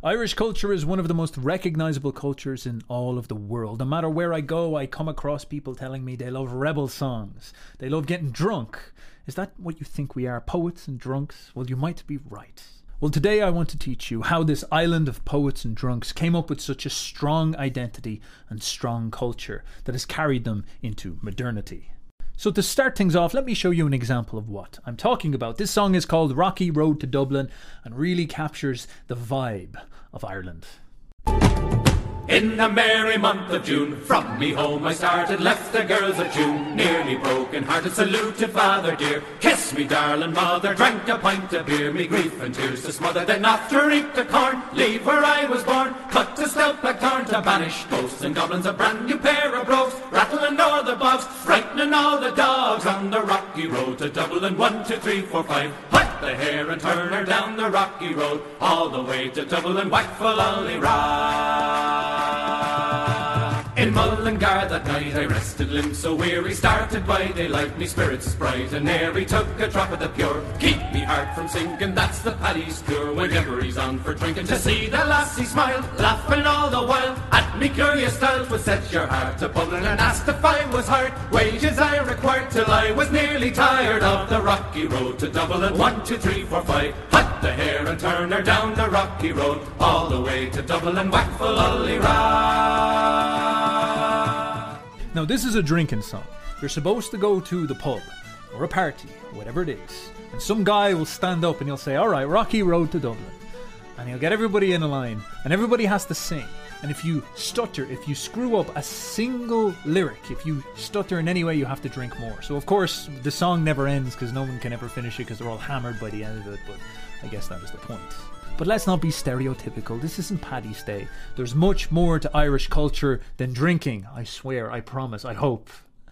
Irish culture is one of the most recognisable cultures in all of the world. No matter where I go, I come across people telling me they love rebel songs. They love getting drunk. Is that what you think we are, poets and drunks? Well, you might be right. Well, today I want to teach you how this island of poets and drunks came up with such a strong identity and strong culture that has carried them into modernity. So to start things off, let me show you an example of what I'm talking about. This song is called Rocky Road to Dublin and really captures the vibe of Ireland. In the merry month of June, from me home I started, left the girls of June, nearly broken hearted, saluted father dear, kiss me darling mother, drank a pint of beer, me grief and tears to smother, then after reap the corn, leave where I was born, cut the stout blackthorn to banish ghosts and goblins, a brand new pair of brogues, rattling all the bogs, frightening all the dogs, on the rocky road to Dublin, 1, 2, 3, 4, 5, hut the hare and turn her down the rocky road, all the way to Dublin, whack for lolly rah. In Mullingar that night I rested, limbs so weary, started by daylight, me spirits bright, and ere he took a drop of the pure, keep me heart from sinking, that's the paddy's cure, whenever he's on for drinking, to see the lassie smile, laughing all the while, at me curious style, would set your heart to bubbling, and asked if I was hard, wages I required, till I was nearly tired of the rocky road to Dublin, 1, 2, 3, 4, 5, hut the hare and turn her down the rocky road, all the way to Dublin, whack for lolly rah. Now this is a drinking song. You're supposed to go to the pub or a party, whatever it is, and some guy will stand up and he'll say, alright, Rocky Road to Dublin, and he'll get everybody in a line and everybody has to sing, and if you stutter, if you screw up a single lyric, if you stutter in any way, you have to drink more. So of course the song never ends because no one can ever finish it because they're all hammered by the end of it, but I guess that is the point. But let's not be stereotypical. This isn't Paddy's Day. There's much more to Irish culture than drinking. I swear, I promise, I hope.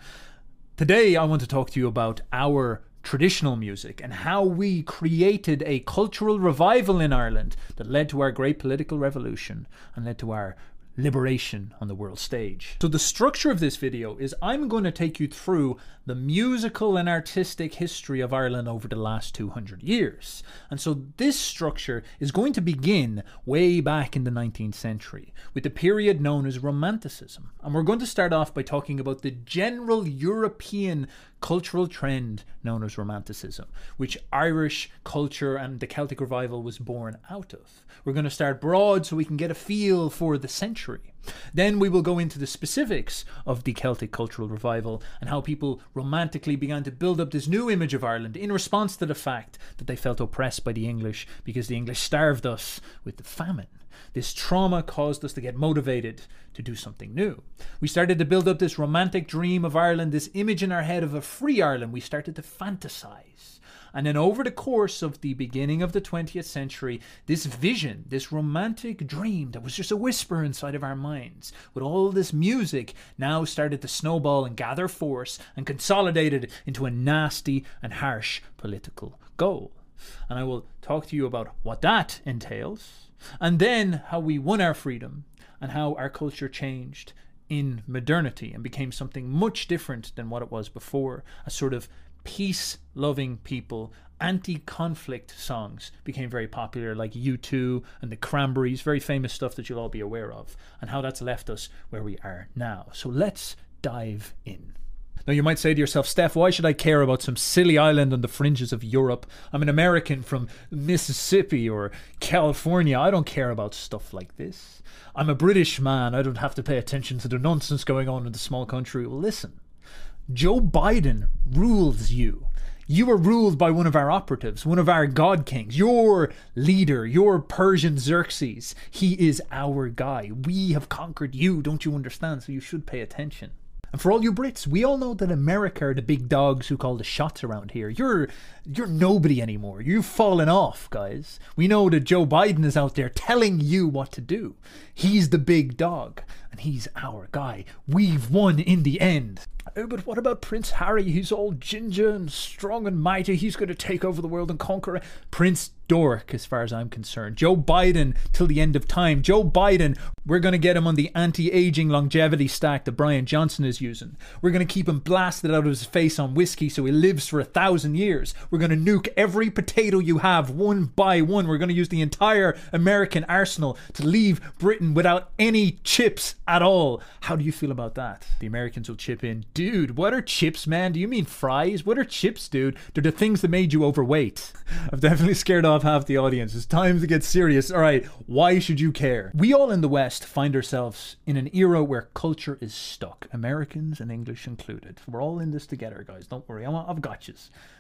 Today I want to talk to you about our traditional music and how we created a cultural revival in Ireland that led to our great political revolution and led to our liberation on the world stage. So the structure of this video is I'm going to take you through the musical and artistic history of Ireland over the last 200 years. And so this structure is going to begin way back in the 19th century with the period known as Romanticism. And we're going to start off by talking about the general European cultural trend known as Romanticism, which Irish culture and the Celtic revival was born out of. We're going to start broad so we can get a feel for the century. Then we will go into the specifics of the Celtic cultural revival and how people romantically began to build up this new image of Ireland in response to the fact that they felt oppressed by the English because the English starved us with the famine. This trauma caused us to get motivated to do something new. We started to build up this romantic dream of Ireland, this image in our head of a free Ireland. We started to fantasize. And then over the course of the beginning of the 20th century, this vision, this romantic dream that was just a whisper inside of our minds, with all this music, now started to snowball and gather force and consolidated into a nasty and harsh political goal. And I will talk to you about what that entails, and then how we won our freedom and how our culture changed in modernity and became something much different than what it was before. A sort of peace-loving people, anti-conflict songs became very popular, like U2 and the Cranberries, very famous stuff that you'll all be aware of, and how that's left us where we are now. So let's dive in. Now you might say to yourself, Steph, why should I care about some silly island on the fringes of Europe? I'm an American from Mississippi or California. I don't care about stuff like this. I'm a British man. I don't have to pay attention to the nonsense going on in the small country. Well, listen, Joe Biden rules you. You are ruled by one of our operatives, one of our god kings, your leader, your Persian Xerxes. He is our guy. We have conquered you, don't you understand? So you should pay attention. And for all you Brits, we all know that America are the big dogs who call the shots around here. You're nobody anymore. You've fallen off, guys. We know that Joe Biden is out there telling you what to do. He's the big dog, and he's our guy. We've won in the end. Oh, but what about Prince Harry? He's all ginger and strong and mighty. He's going to take over the world and conquer it. Prince Dork, as far as I'm concerned. Joe Biden till the end of time. Joe Biden, we're going to get him on the anti-aging longevity stack that Brian Johnson is using. We're going to keep him blasted out of his face on whiskey so he lives for 1,000 years. We're going to nuke every potato you have one by one. We're going to use the entire American arsenal to leave Britain without any chips at all. How do you feel about that? The Americans will chip in. Dude, what are chips, man? Do you mean fries? What are chips, dude? They're the things that made you overweight. I've definitely scared off half the audience. It's time to get serious. All right, why should you care? We all in the West find ourselves in an era where culture is stuck, Americans and English included. We're all in this together, guys. Don't worry, I've got you.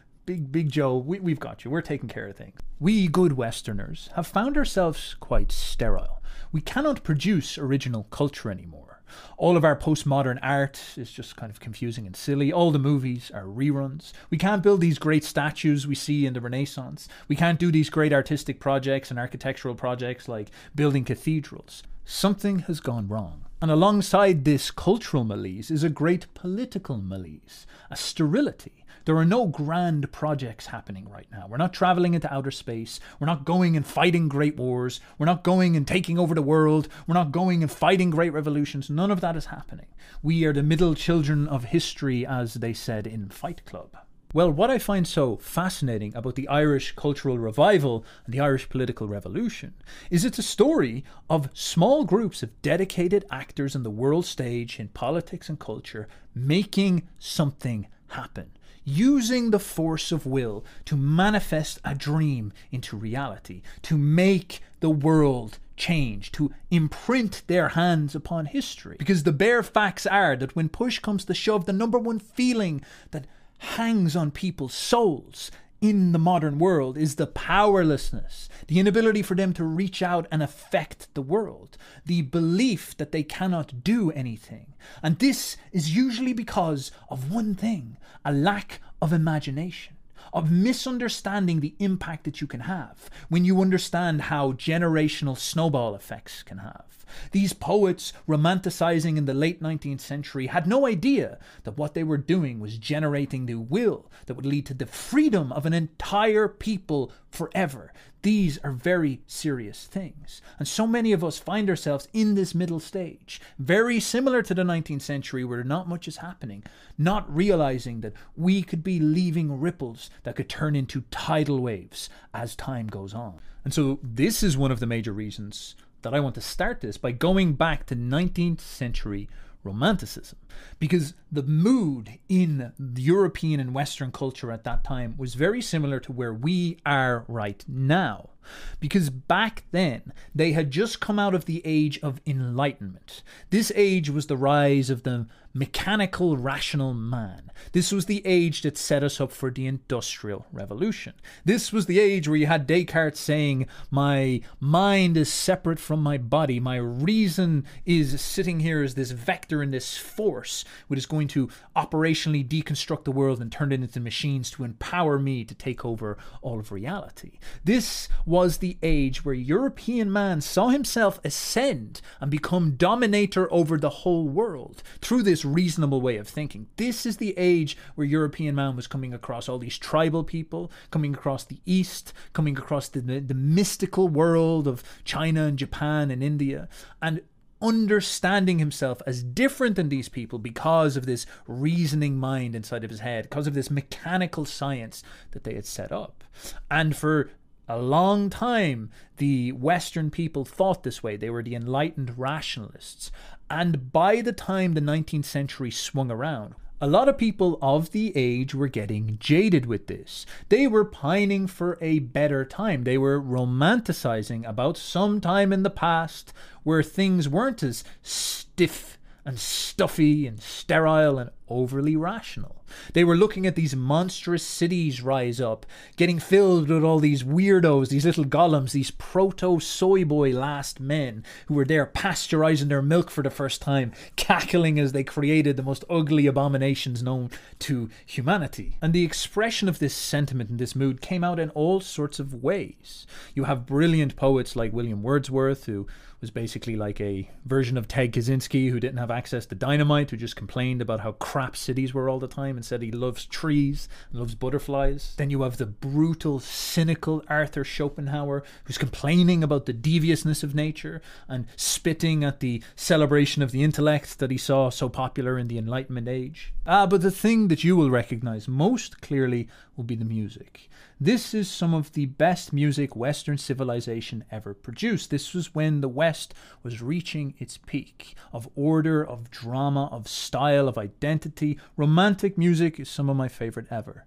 Big Joe, we've got you. We're taking care of things. We good Westerners have found ourselves quite sterile. We cannot produce original culture anymore. All of our postmodern art is just kind of confusing and silly. All the movies are reruns. We can't build these great statues we see in the Renaissance. We can't do these great artistic projects and architectural projects like building cathedrals. Something has gone wrong. And alongside this cultural malaise is a great political malaise, a sterility. There are no grand projects happening right now. We're not traveling into outer space. We're not going and fighting great wars. We're not going and taking over the world. We're not going and fighting great revolutions. None of that is happening. We are the middle children of history, as they said in Fight Club. Well, what I find so fascinating about the Irish cultural revival and the Irish political revolution is it's a story of small groups of dedicated actors on the world stage in politics and culture making something happen, using the force of will to manifest a dream into reality, to make the world change, to imprint their hands upon history. Because the bare facts are that when push comes to shove, the number one feeling that hangs on people's souls in the modern world is the powerlessness, the inability for them to reach out and affect the world, the belief that they cannot do anything. And this is usually because of one thing, a lack of imagination, of misunderstanding the impact that you can have when you understand how generational snowball effects can have. These poets romanticizing in the late 19th century had no idea that what they were doing was generating the will that would lead to the freedom of an entire people forever. These are very serious things. And so many of us find ourselves in this middle stage, very similar to the 19th century where not much is happening, not realizing that we could be leaving ripples that could turn into tidal waves as time goes on. And so this is one of the major reasons that I want to start this by going back to 19th century Romanticism, because the mood in the European and Western culture at that time was very similar to where we are right now. Because back then, they had just come out of the age of enlightenment. This age was the rise of the mechanical, rational man. This was the age that set us up for the Industrial Revolution. This was the age where you had Descartes saying, my mind is separate from my body. My reason is sitting here as this vector and this force, which is going to operationally deconstruct the world and turn it into machines to empower me to take over all of reality. This was the age where European man saw himself ascend and become dominator over the whole world through this reasonable way of thinking. This is the age where European man was coming across all these tribal people, coming across the East, coming across the mystical world of China and Japan and India, and understanding himself as different than these people because of this reasoning mind inside of his head, because of this mechanical science that they had set up. And for a long time, the Western people thought this way. They were the enlightened rationalists. And by the time the 19th century swung around, a lot of people of the age were getting jaded with this. They were pining for a better time. They were romanticizing about some time in the past where things weren't as stiff and stuffy and sterile and overly rational. They were looking at these monstrous cities rise up, getting filled with all these weirdos, these little golems, these proto-soy boy last men who were there pasteurizing their milk for the first time, cackling as they created the most ugly abominations known to humanity. And the expression of this sentiment and this mood came out in all sorts of ways. You have brilliant poets like William Wordsworth, who was basically like a version of Ted Kaczynski who didn't have access to dynamite, who just complained about how crap crap cities were all the time and said he loves trees and loves butterflies. Then you have the brutal, cynical Arthur Schopenhauer, who's complaining about the deviousness of nature and spitting at the celebration of the intellect that he saw so popular in the Enlightenment age. But the thing that you will recognize most clearly will be the music. This is some of the best music Western civilization ever produced. This was when the West was reaching its peak of order, of drama, of style, of identity. Romantic music is some of my favorite ever.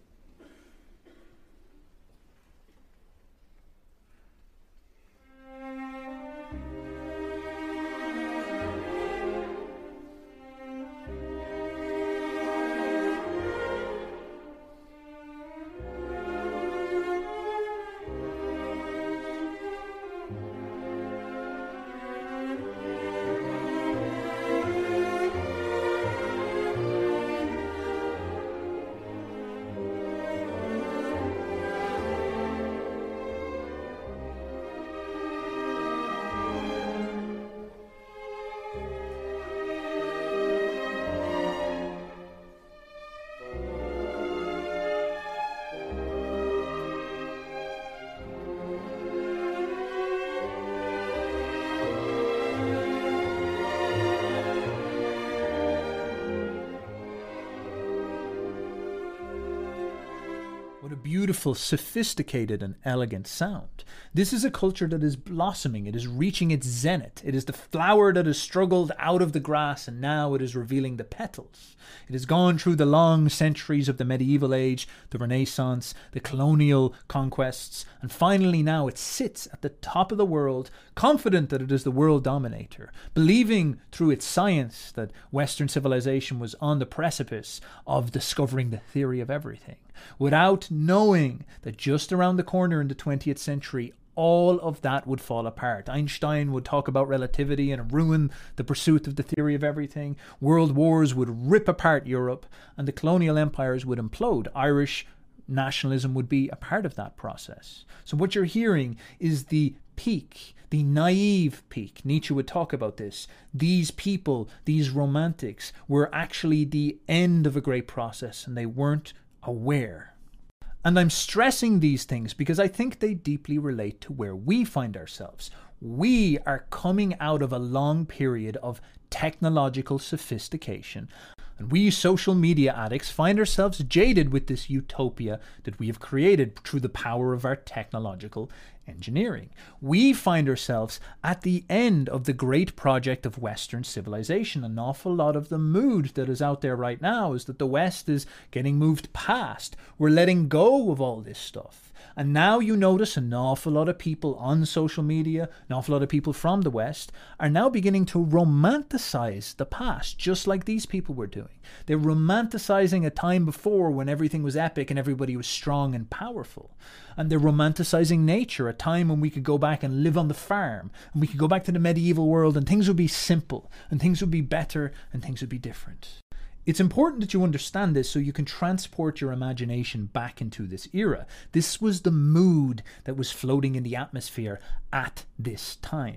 What a beautiful, sophisticated and elegant sound. This is a culture that is blossoming. It is reaching its zenith. It is the flower that has struggled out of the grass and now it is revealing the petals. It has gone through the long centuries of the medieval age, the Renaissance, the colonial conquests, and finally now it sits at the top of the world, confident that it is the world dominator, believing through its science that Western civilization was on the precipice of discovering the theory of everything, without knowing that just around the corner in the 20th century, all of that would fall apart. Einstein would talk about relativity and ruin the pursuit of the theory of everything. World wars would rip apart Europe and the colonial empires would implode. Irish nationalism would be a part of that process. So what you're hearing is the peak, the naive peak. Nietzsche would talk about this. These people, these romantics, were actually the end of a great process and they weren't aware. And I'm stressing these things because I think they deeply relate to where we find ourselves. We are coming out of a long period of technological sophistication. And we social media addicts find ourselves jaded with this utopia that we have created through the power of our technological engineering. We find ourselves at the end of the great project of Western civilization. An awful lot of the mood that is out there right now is that the West is getting moved past. We're letting go of all this stuff. And now you notice an awful lot of people on social media, an awful lot of people from the West, are now beginning to romanticize the past, just like these people were doing. They're romanticizing a time before when everything was epic and everybody was strong and powerful. And they're romanticizing nature, a time when we could go back and live on the farm, and we could go back to the medieval world and things would be simple, and things would be better, and things would be different. It's important that you understand this so you can transport your imagination back into this era. This was the mood that was floating in the atmosphere at this time.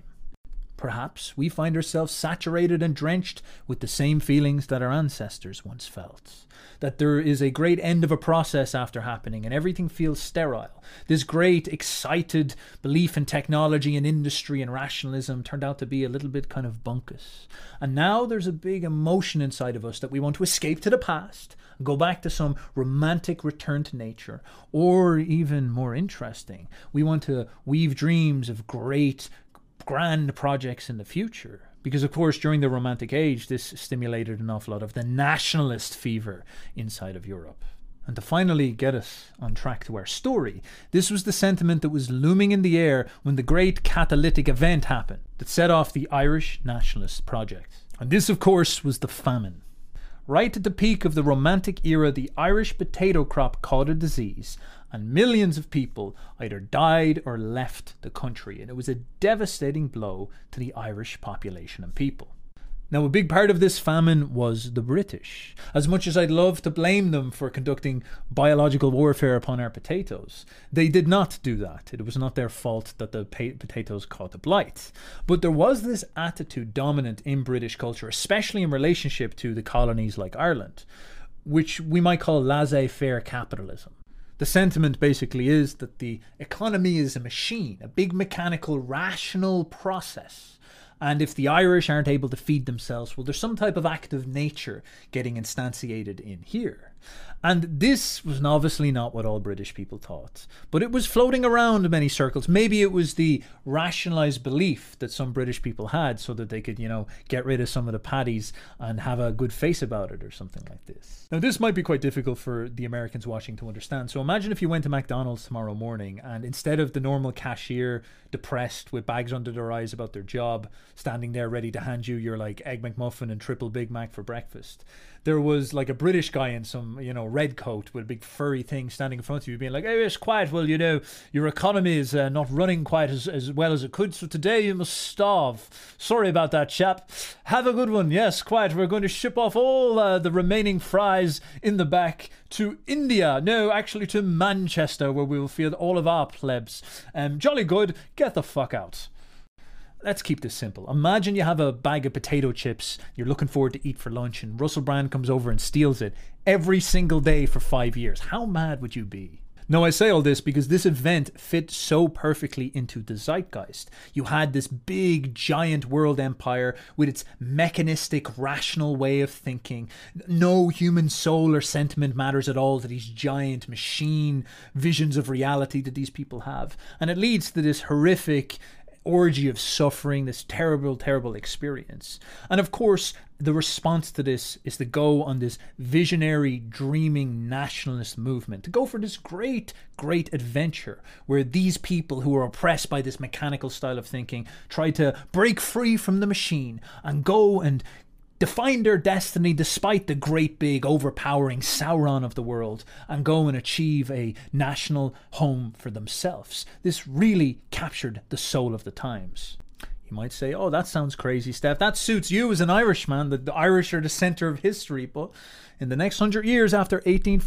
Perhaps we find ourselves saturated and drenched with the same feelings that our ancestors once felt. That there is a great end of a process after happening and everything feels sterile. This great excited belief in technology and industry and rationalism turned out to be a little bit kind of bunkus. And now there's a big emotion inside of us that we want to escape to the past, go back to some romantic return to nature, or even more interesting, we want to weave dreams of great grand projects in the future. Because of course during the Romantic Age this stimulated an awful lot of the nationalist fever inside of Europe. And to finally get us on track to our story, this was the sentiment that was looming in the air when the great catalytic event happened that set off the Irish nationalist project. And this of course was the famine. Right at the peak of the Romantic era, the Irish potato crop caught a disease and millions of people either died or left the country, and it was a devastating blow to the Irish population and people. Now, a big part of this famine was the British. As much as I'd love to blame them for conducting biological warfare upon our potatoes, they did not do that. It was not their fault that the potatoes caught the blight. But there was this attitude dominant in British culture, especially in relationship to the colonies like Ireland, which we might call laissez-faire capitalism. The sentiment basically is that the economy is a machine, a big mechanical, rational process. And if the Irish aren't able to feed themselves, well, there's some type of act of nature getting instantiated in here. And this was obviously not what all British people thought. But it was floating around in many circles. Maybe it was the rationalised belief that some British people had so that they could, get rid of some of the paddies and have a good face about it or something like this. Now, this might be quite difficult for the Americans watching to understand. So imagine if you went to McDonald's tomorrow morning and instead of the normal cashier, depressed with bags under their eyes about their job, standing there ready to hand you your Egg McMuffin and triple Big Mac for breakfast, there was a British guy in some, red coat with a big furry thing standing in front of you being like, "Hey, it's quiet. Well, your economy is not running quite as well as it could. So today you must starve. Sorry about that, chap. Have a good one. Yes, quiet. We're going to ship off all the remaining fries in the back to India. No, actually to Manchester, where we will feed all of our plebs. Jolly good. Get the fuck out." Let's keep this simple. Imagine you have a bag of potato chips you're looking forward to eat for lunch and Russell Brand comes over and steals it every single day for 5 years. How mad would you be? Now, I say all this because this event fit so perfectly into the zeitgeist. You had this big, giant world empire with its mechanistic, rational way of thinking. No human soul or sentiment matters at all to these giant machine visions of reality that these people have. And it leads to this horrific orgy of suffering, this terrible, terrible experience. And of course, the response to this is to go on this visionary, dreaming nationalist movement, to go for this great, great adventure where these people who are oppressed by this mechanical style of thinking try to break free from the machine and go and define their destiny despite the great big overpowering Sauron of the world and go and achieve a national home for themselves. This really captured the soul of the times. You might say, "Oh, that sounds crazy, Steph. That suits you as an Irishman. The Irish are the centre of history." But in the next 100 years after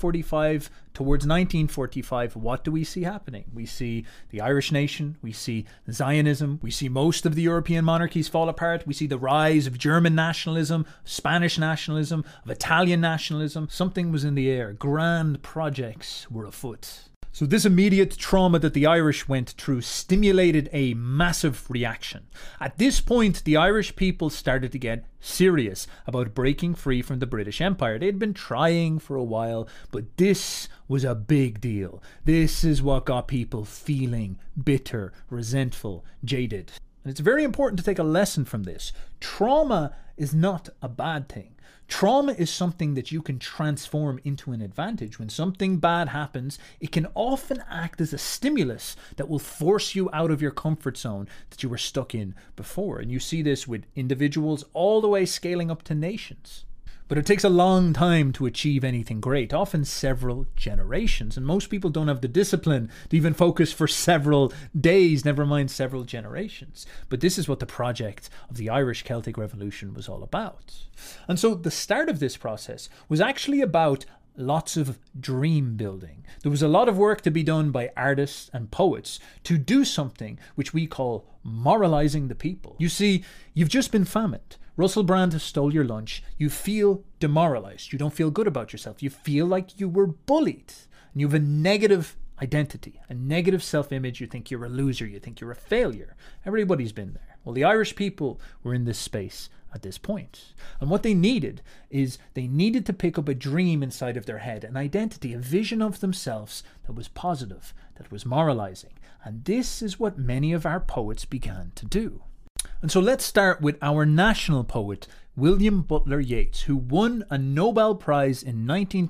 1845 towards 1945, what do we see happening? We see the Irish nation, we see Zionism, we see most of the European monarchies fall apart, we see the rise of German nationalism, Spanish nationalism, of Italian nationalism. Something was in the air. Grand projects were afoot. So this immediate trauma that the Irish went through stimulated a massive reaction. At this point, the Irish people started to get serious about breaking free from the British Empire. They'd been trying for a while, but this was a big deal. This is what got people feeling bitter, resentful, jaded. And it's very important to take a lesson from this. Trauma is not a bad thing. Trauma is something that you can transform into an advantage. When something bad happens, it can often act as a stimulus that will force you out of your comfort zone that you were stuck in before. And you see this with individuals all the way scaling up to nations. But it takes a long time to achieve anything great, often several generations. And most people don't have the discipline to even focus for several days, never mind several generations. But this is what the project of the Irish Celtic Revolution was all about. And so the start of this process was actually about lots of dream building. There was a lot of work to be done by artists and poets to do something which we call moralizing the people. You see, you've just been famine. Russell Brand has stole your lunch. You feel demoralized. You don't feel good about yourself. You feel like you were bullied. And you have a negative identity, a negative self-image. You think you're a loser. You think you're a failure. Everybody's been there. Well, the Irish people were in this space at this point. And what they needed is they needed to pick up a dream inside of their head, an identity, a vision of themselves that was positive, that was moralizing. And this is what many of our poets began to do. And so let's start with our national poet, William Butler Yeats, who won a Nobel Prize in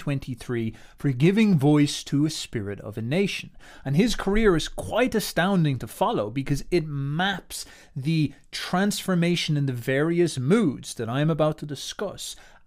1923 for giving voice to a spirit of a nation. And his career is quite astounding to follow because it maps the transformation in the various moods that I am about to discuss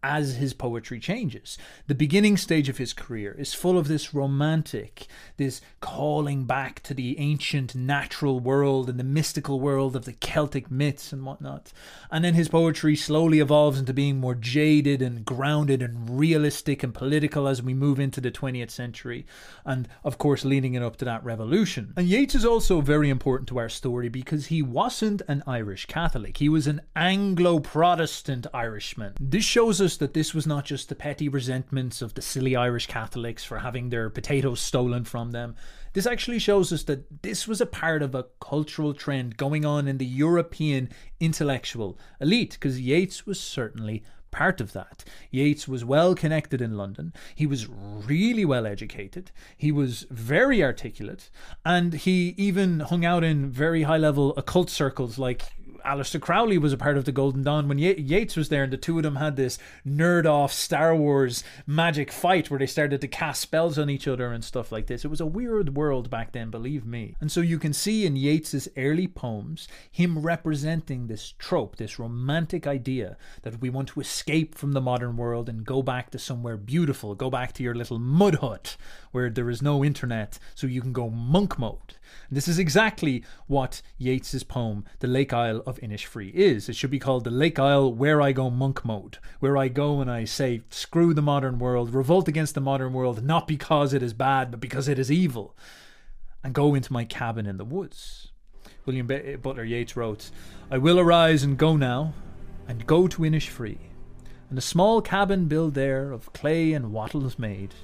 as his poetry changes. The beginning stage of his career is full of this romantic, this calling back to the ancient natural world and the mystical world of the Celtic myths and whatnot. And then his poetry slowly evolves into being more jaded and grounded and realistic and political as we move into the 20th century. And of course, leading it up to that revolution. And Yeats is also very important to our story because he wasn't an Irish Catholic. He was an Anglo-Protestant Irishman. This shows us that this was not just the petty resentments of the silly Irish Catholics for having their potatoes stolen from them. This actually shows us that this was a part of a cultural trend going on in the European intellectual elite, because Yeats was certainly part of that. Yeats was well connected in London. He was really well educated. He was very articulate, and he even hung out in very high level occult circles. Like Aleister Crowley was a part of the Golden Dawn when Yeats was there, and the two of them had this nerd off Star Wars magic fight where they started to cast spells on each other and stuff like this. It was a weird world back then, believe me. And so you can see in Yeats's early poems him representing this trope, this romantic idea that we want to escape from the modern world and go back to somewhere beautiful, go back to your little mud hut where there is no internet so you can go monk mode. And this is exactly what Yeats's poem The Lake Isle of Innisfree is. It should be called The Lake Isle Where I Go Monk Mode, where I go and I say screw the modern world, revolt against the modern world, not because it is bad but because it is evil, and go into my cabin in the woods. William Butler Yeats wrote, I will arise and go now, and go to Innisfree, and a small cabin build there of clay and wattles made.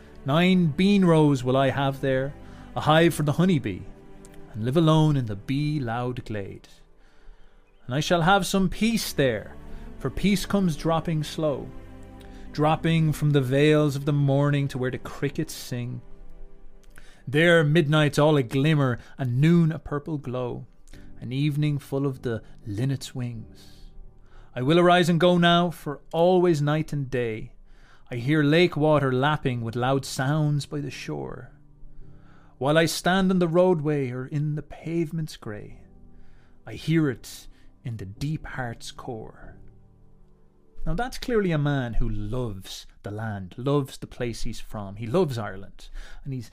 9 bean rows will I have there, a hive for the honeybee, and live alone in the bee-loud glade. And I shall have some peace there, for peace comes dropping slow, dropping from the vales of the morning to where the crickets sing. There midnight's all a glimmer, and noon a purple glow, and evening full of the linnet's wings. I will arise and go now, for always night and day I hear lake water lapping with loud sounds by the shore, while I stand on the roadway or in the pavement's grey, I hear it in the deep heart's core. Now that's clearly a man who loves the land, loves the place he's from. He loves Ireland, and he's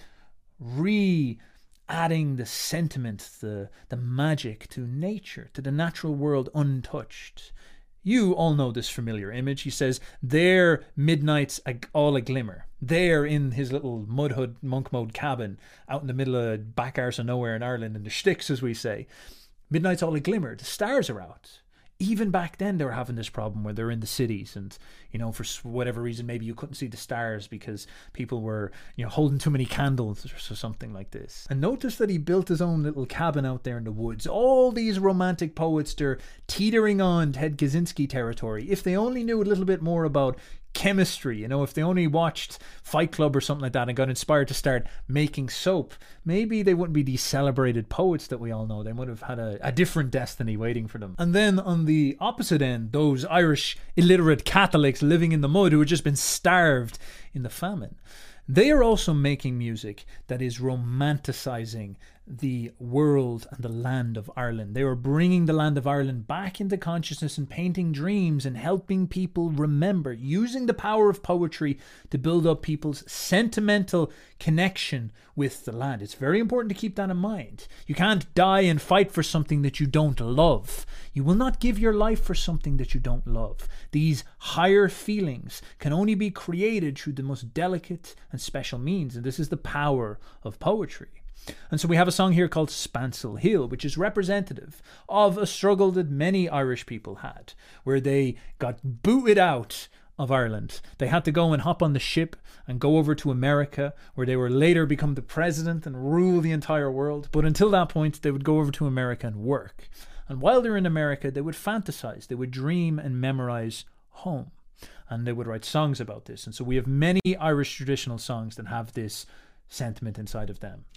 adding the sentiment, the magic to nature, to the natural world untouched. You all know this familiar image. He says, there midnight's all a glimmer. There in his little mud hut monk mode cabin out in the middle of back arse of nowhere in Ireland, in the sticks as we say. Midnight's all a glimmer. The stars are out. Even back then they were having this problem where they're in the cities and, you know, for whatever reason, maybe you couldn't see the stars because people were, you know, holding too many candles or something like this. And notice that he built his own little cabin out there in the woods. All these romantic poets, they're teetering on Ted Kaczynski territory. If they only knew a little bit more about chemistry, you know, if they only watched Fight Club or something like that and got inspired to start making soap, maybe they wouldn't be these celebrated poets that we all know. They would have had a different destiny waiting for them. And then on the opposite end, those Irish illiterate Catholics living in the mud who had just been starved in the famine. They are also making music that is romanticizing the world and the land of Ireland. They were bringing the land of Ireland back into consciousness and painting dreams and helping people remember, using the power of poetry to build up people's sentimental connection with the land. It's very important to keep that in mind. You can't die and fight for something that you don't love. You will not give your life for something that you don't love. These higher feelings can only be created through the most delicate and special means, and this is the power of poetry. And so we have a song here called Spancel Hill, which is representative of a struggle that many Irish people had, where they got booted out of Ireland. They had to go and hop on the ship and go over to America, where they were later become the president and rule the entire world. But until that point, they would go over to America and work. And while they're in America, they would fantasize, they would dream and memorize home. And they would write songs about this. And so we have many Irish traditional songs that have this sentiment inside of them.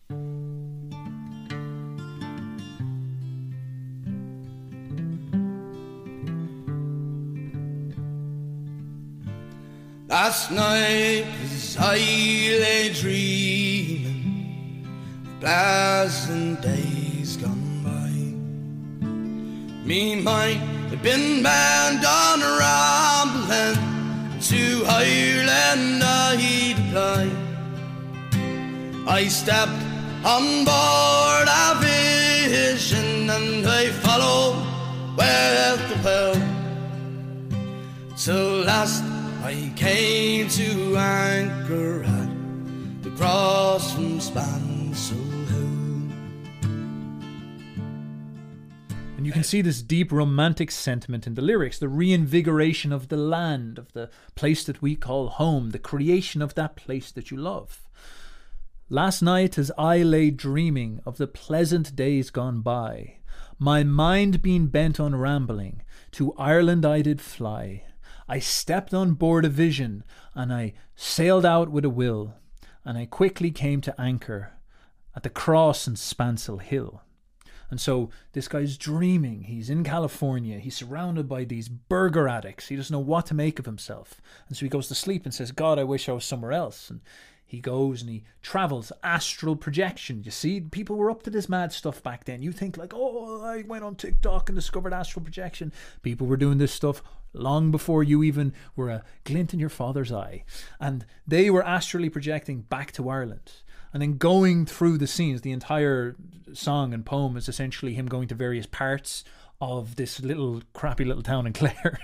Last night as I lay dreaming of pleasant days gone by, me mind had been bound on a ramble men to Ireland I deploy. I stepped on board a vision and I followed with the will. So last I came to anchor at the cross from Spansel Hill. And you can see this deep romantic sentiment in the lyrics, the reinvigoration of the land, of the place that we call home, the creation of that place that you love. Last night as I lay dreaming of the pleasant days gone by, my mind being bent on rambling, to Ireland I did fly. I stepped on board a vision, and I sailed out with a will, and I quickly came to anchor at the cross in Spansel Hill. And so this guy's dreaming. He's in California. He's surrounded by these burger addicts. He doesn't know what to make of himself. And so he goes to sleep and says, God, I wish I was somewhere else. And he goes and he travels, astral projection. You see, people were up to this mad stuff back then. You think like, oh, I went on TikTok and discovered astral projection. People were doing this stuff long before you even were a glint in your father's eye. And they were astrally projecting back to Ireland. And then going through the scenes, the entire song and poem is essentially him going to various parts of this little crappy little town in Clare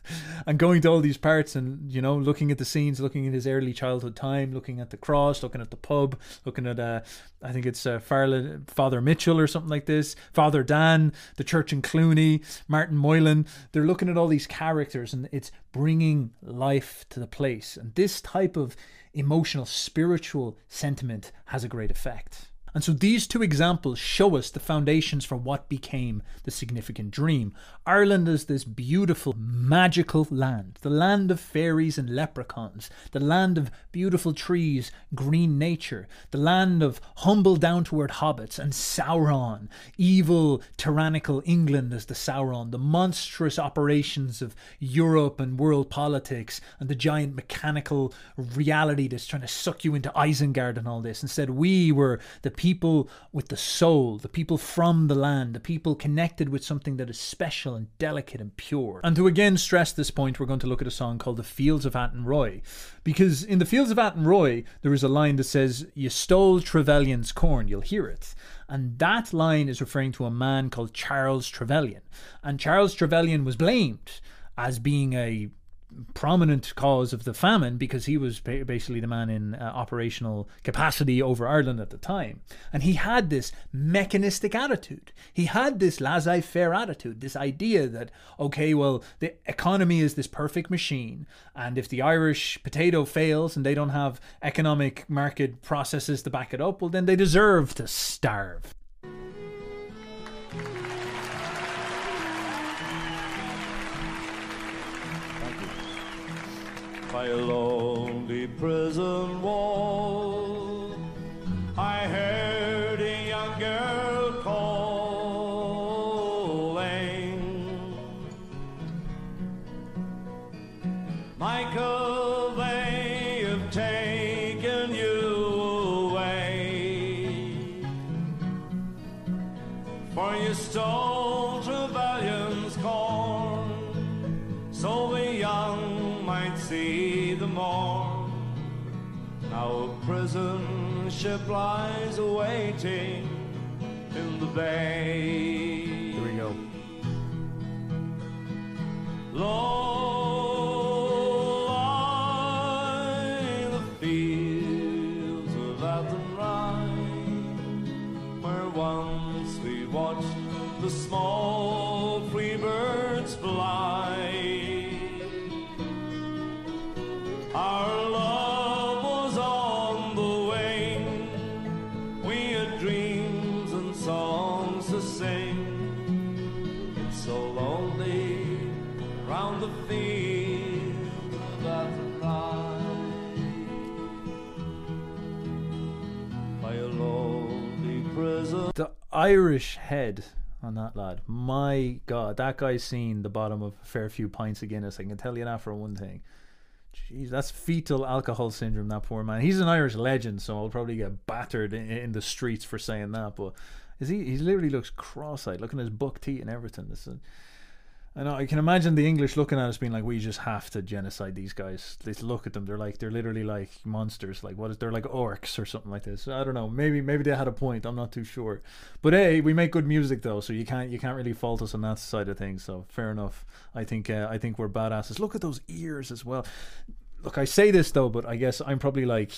and going to all these parts and, you know, looking at the scenes, looking at his early childhood time, looking at the cross, looking at the pub, looking at I think it's Father Mitchell or something like this, Father Dan, the church in Clooney, Martin Moylan. They're looking at all these characters and it's bringing life to the place. And this type of emotional, spiritual sentiment has a great effect. And so these two examples show us the foundations for what became the significant dream. Ireland is this beautiful, magical land, the land of fairies and leprechauns, the land of beautiful trees, green nature, the land of humble, down-to-earth hobbits and Sauron, evil, tyrannical England as the Sauron, the monstrous operations of Europe and world politics, and the giant mechanical reality that's trying to suck you into Isengard and all this. Instead, we were the people with the soul, the people from the land, the people connected with something that is special and delicate and pure. And to again stress this point, we're going to look at a song called The Fields of Attenroy. Because in The Fields of Attenroy, there is a line that says, "You stole Trevelyan's corn," you'll hear it. And that line is referring to a man called Charles Trevelyan. And Charles Trevelyan was blamed as being a prominent cause of the famine because he was basically the man in operational capacity over Ireland at the time. And he had this mechanistic attitude. He had this laissez-faire attitude, this idea that, okay, well, the economy is this perfect machine, and if the Irish potato fails and they don't have economic market processes to back it up, well, then they deserve to starve. By a lonely prison wall, I heard a young girl calling, Michael, they have taken you away, for you stole Trevelyan's corn, so the young might see the morn. Now a prison ship lies awaiting in the bay. Here we go. Low lie the fields of Athenry, where once we watched the small free birds fly. Our love was on the wing, we had dreams and songs to sing. It's so lonely round the fields of Athenry, by a lonely prison. The Irish head on that lad, my God, that guy's seen the bottom of a fair few pints of Guinness. I can tell you that for one thing. Jeez, that's fetal alcohol syndrome, that poor man. He's an Irish legend, so I'll probably get battered in the streets for saying that. But he literally looks cross-eyed, looking at his buck teeth and everything. I know, I can imagine the English looking at us being like, we just have to genocide these guys. Let's look at them. They're literally like monsters. Like, they're like orcs or something like this. I don't know. Maybe they had a point. I'm not too sure. But hey, we make good music though, so you can't really fault us on that side of things. So fair enough. I think we're badasses. Look at those ears as well. Look, I say this though, but I guess I'm probably like,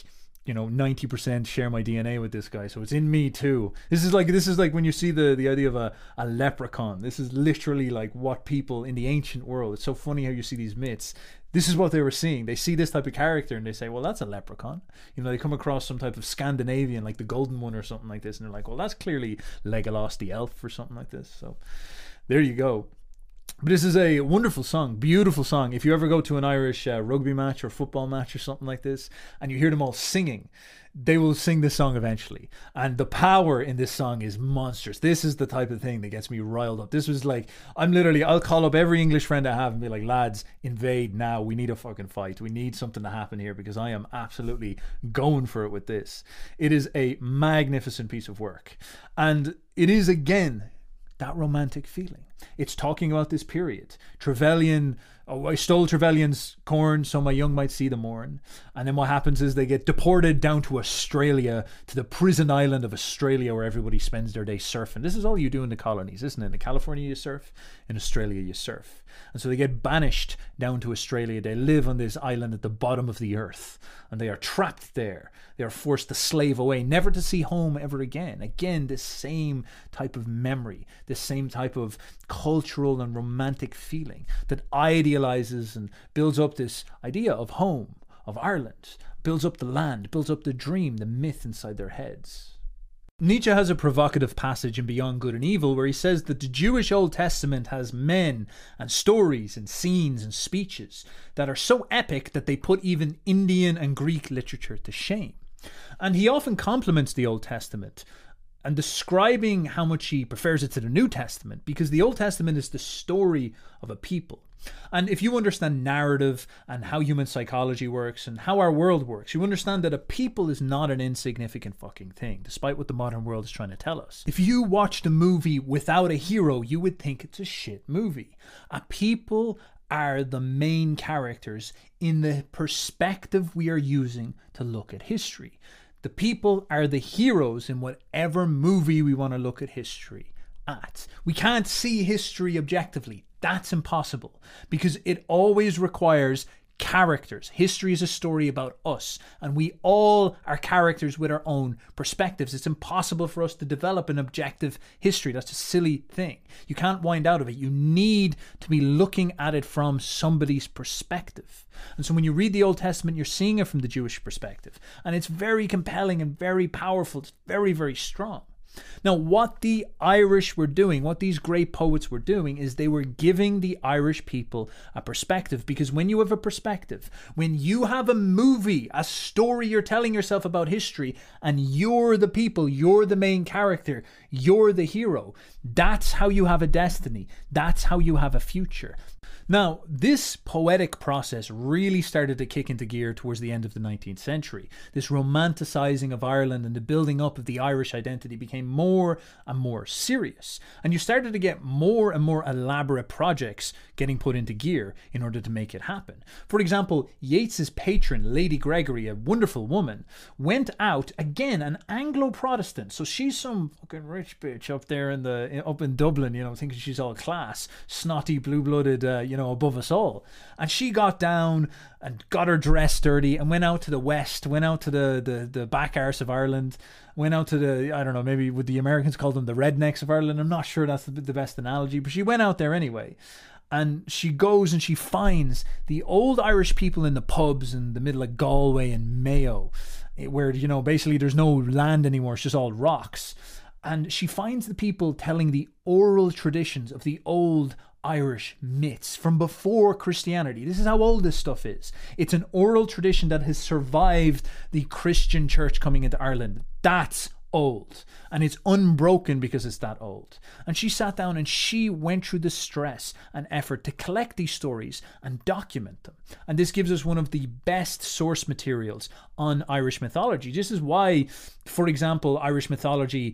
90% share my DNA with this guy, so it's in me too. This is like when you see the idea of a leprechaun. This is literally like what people in the ancient world, it's so funny how you see these myths. This is what they were seeing. They see this type of character and they say, well, that's a leprechaun. They come across some type of Scandinavian, like the Golden One or something like this, and they're like, well, that's clearly Legolas the elf or something like this. So there you go. But this is a wonderful song, beautiful song. If you ever go to an Irish rugby match or football match or something like this, and you hear them all singing, they will sing this song eventually. And the power in this song is monstrous. This is the type of thing that gets me riled up. This was like, I'll call up every English friend I have and be like, lads, invade now. We need a fucking fight. We need something to happen here, because I am absolutely going for it with this. It is a magnificent piece of work. And it is, again, that romantic feeling. It's talking about this period. Trevelyan, I stole Trevelyan's corn so my young might see the morn. And then what happens is they get deported down to Australia, to the prison island of Australia, where everybody spends their day surfing. This is all you do in the colonies, isn't it? In California you surf, in Australia you surf. And so they get banished down to Australia. They live on this island at the bottom of the earth, and they are trapped there. They are forced to slave away, never to see home ever again. Again, this same type of memory, this same type of cultural and romantic feeling that idealizes and builds up this idea of home, of Ireland, builds up the land, builds up the dream, the myth inside their heads. Nietzsche has a provocative passage in Beyond Good and Evil where he says that the Jewish Old Testament has men and stories and scenes and speeches that are so epic that they put even Indian and Greek literature to shame. And he often compliments the Old Testament and describing how much he prefers it to the New Testament, because the Old Testament is the story of a people. And if you understand narrative and how human psychology works and how our world works, you understand that a people is not an insignificant fucking thing, despite what the modern world is trying to tell us. If you watched a movie without a hero, you would think it's a shit movie. A people are the main characters in the perspective we are using to look at history. The people are the heroes in whatever movie we want to look at history at. We can't see history objectively. That's impossible, because it always requires characters. History is a story about us, and we all are characters with our own perspectives. It's impossible for us to develop an objective history. That's a silly thing. You can't wind out of it. You need to be looking at it from somebody's perspective. And so when you read the Old Testament, you're seeing it from the Jewish perspective, and it's very compelling and very powerful. It's very, very strong. Now, what the Irish were doing, what these great poets were doing, is they were giving the Irish people a perspective. Because when you have a perspective, when you have a movie, a story you're telling yourself about history, and you're the people, you're the main character, you're the hero, that's how you have a destiny. That's how you have a future. Now, this poetic process really started to kick into gear towards the end of the 19th century. This romanticizing of Ireland and the building up of the Irish identity became more and more serious. And you started to get more and more elaborate projects getting put into gear in order to make it happen. For example, Yeats's patron, Lady Gregory, a wonderful woman, went out, again, an Anglo-Protestant. So she's some fucking rich bitch up there up in Dublin, thinking she's all class, snotty, blue-blooded, above us all. And she got down and got her dress dirty and went out to the west, went out to the back arse of Ireland, went out to the, I don't know, maybe would the Americans call them the rednecks of Ireland? I'm not sure that's the best analogy, but she went out there anyway. And she goes and she finds the old Irish people in the pubs in the middle of Galway and Mayo, where, basically there's no land anymore, it's just all rocks. And she finds the people telling the oral traditions of the old Irish myths from before Christianity. This is how old this stuff is. It's an oral tradition that has survived the Christian church coming into Ireland. That's old. And it's unbroken because it's that old. And she sat down and she went through the stress and effort to collect these stories and document them. And this gives us one of the best source materials on Irish mythology. This is why, for example, Irish mythology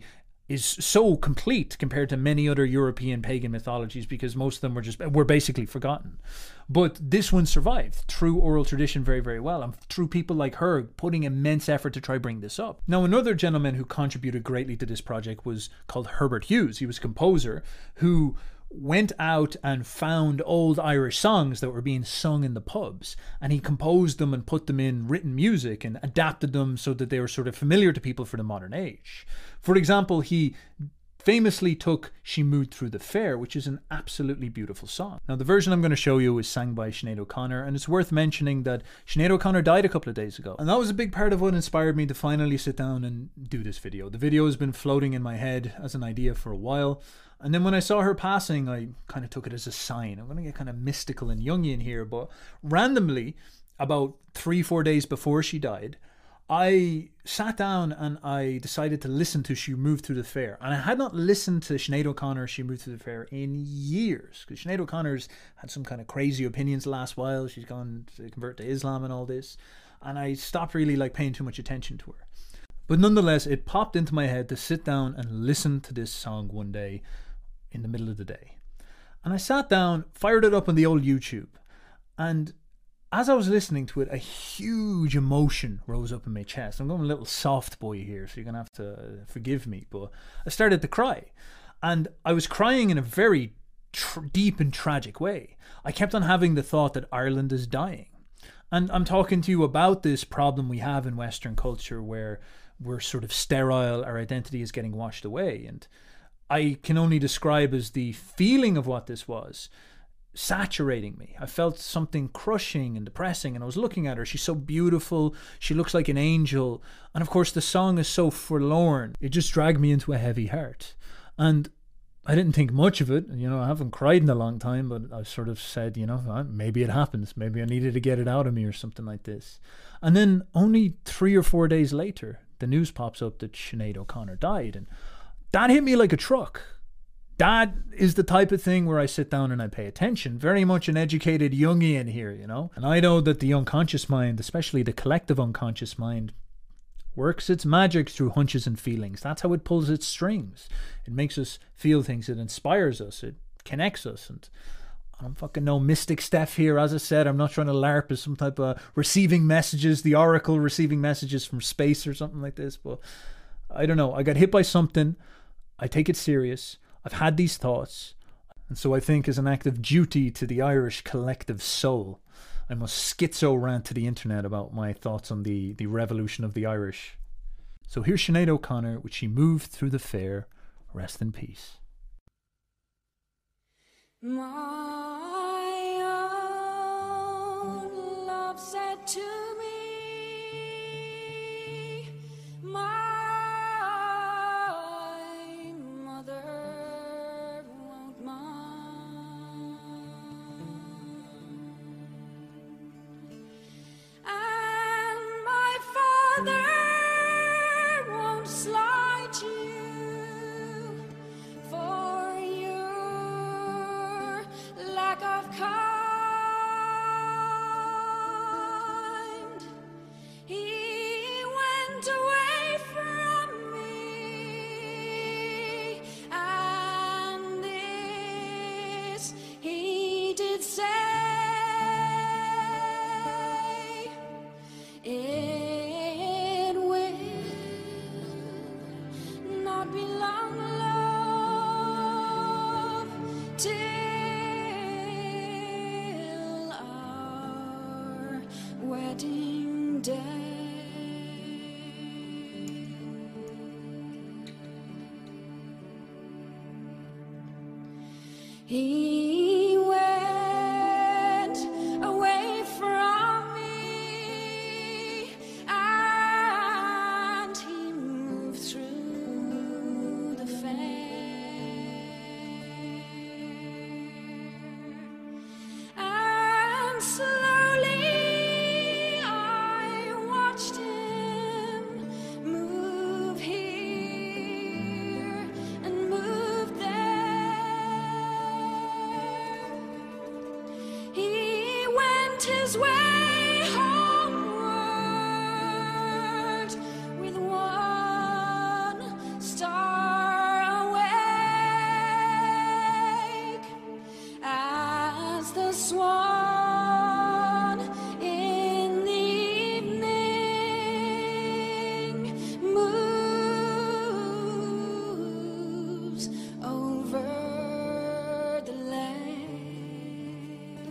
is so complete compared to many other European pagan mythologies, because most of them were basically forgotten. But this one survived through oral tradition very, very well, and through people like her putting immense effort to try bring this up. Now, another gentleman who contributed greatly to this project was called Herbert Hughes. He was a composer who went out and found old Irish songs that were being sung in the pubs, and he composed them and put them in written music and adapted them so that they were sort of familiar to people for the modern age. For example, he famously took She Moved Through the Fair, which is an absolutely beautiful song. Now, the version I'm going to show you is sang by Sinead O'Connor, and it's worth mentioning that Sinead O'Connor died a couple of days ago. And that was a big part of what inspired me to finally sit down and do this video. The video has been floating in my head as an idea for a while, and then when I saw her passing, I kind of took it as a sign. I'm going to get kind of mystical and Jungian here, but randomly, about 3-4 days before she died, I sat down and I decided to listen to She Moved Through the Fair. And I had not listened to Sinead O'Connor, She Moved Through the Fair in years, because Sinead O'Connor's had some kind of crazy opinions the last while. She's gone to convert to Islam and all this. And I stopped really paying too much attention to her. But nonetheless, it popped into my head to sit down and listen to this song one day in the middle of the day. And I sat down, fired it up on the old YouTube, and as I was listening to it, a huge emotion rose up in my chest. I'm going a little soft boy here, so you're going to have to forgive me, but I started to cry. And I was crying in a very deep and tragic way. I kept on having the thought that Ireland is dying. And I'm talking to you about this problem we have in Western culture where we're sort of sterile, our identity is getting washed away. And I can only describe as the feeling of what this was saturating me. I felt something crushing and depressing, and I was looking at her. She's so beautiful. She looks like an angel. And of course, the song is so forlorn. It just dragged me into a heavy heart. And I didn't think much of it. I haven't cried in a long time, but I sort of said, maybe it happens. Maybe I needed to get it out of me or something like this. And then only 3 or 4 days later, the news pops up that Sinead O'Connor died. And that hit me like a truck. That is the type of thing where I sit down and I pay attention. Very much an educated Jungian here, And I know that the unconscious mind, especially the collective unconscious mind, works its magic through hunches and feelings. That's how it pulls its strings. It makes us feel things. It inspires us. It connects us. And I'm fucking no mystic Steph here. As I said, I'm not trying to LARP as some type of receiving messages, the oracle receiving messages from space or something like this. But I don't know. I got hit by something. I take it serious. I've had these thoughts. And so I think as an act of duty to the Irish collective soul, I must schizo rant to the internet about my thoughts on the revolution of the Irish. So here's Sinead O'Connor, which She Moved Through the Fair. Rest in peace. My own love said to me, my mother won't mind, and my father won't slight you for your lack of kind. He went away from me, and this he did say, it will not be long, love, till our wedding day. He went away from me, and he moved through the fair, and slowly I watched him move here and move there. He went his way homeward with one star as the swan in the evening moves over the lake.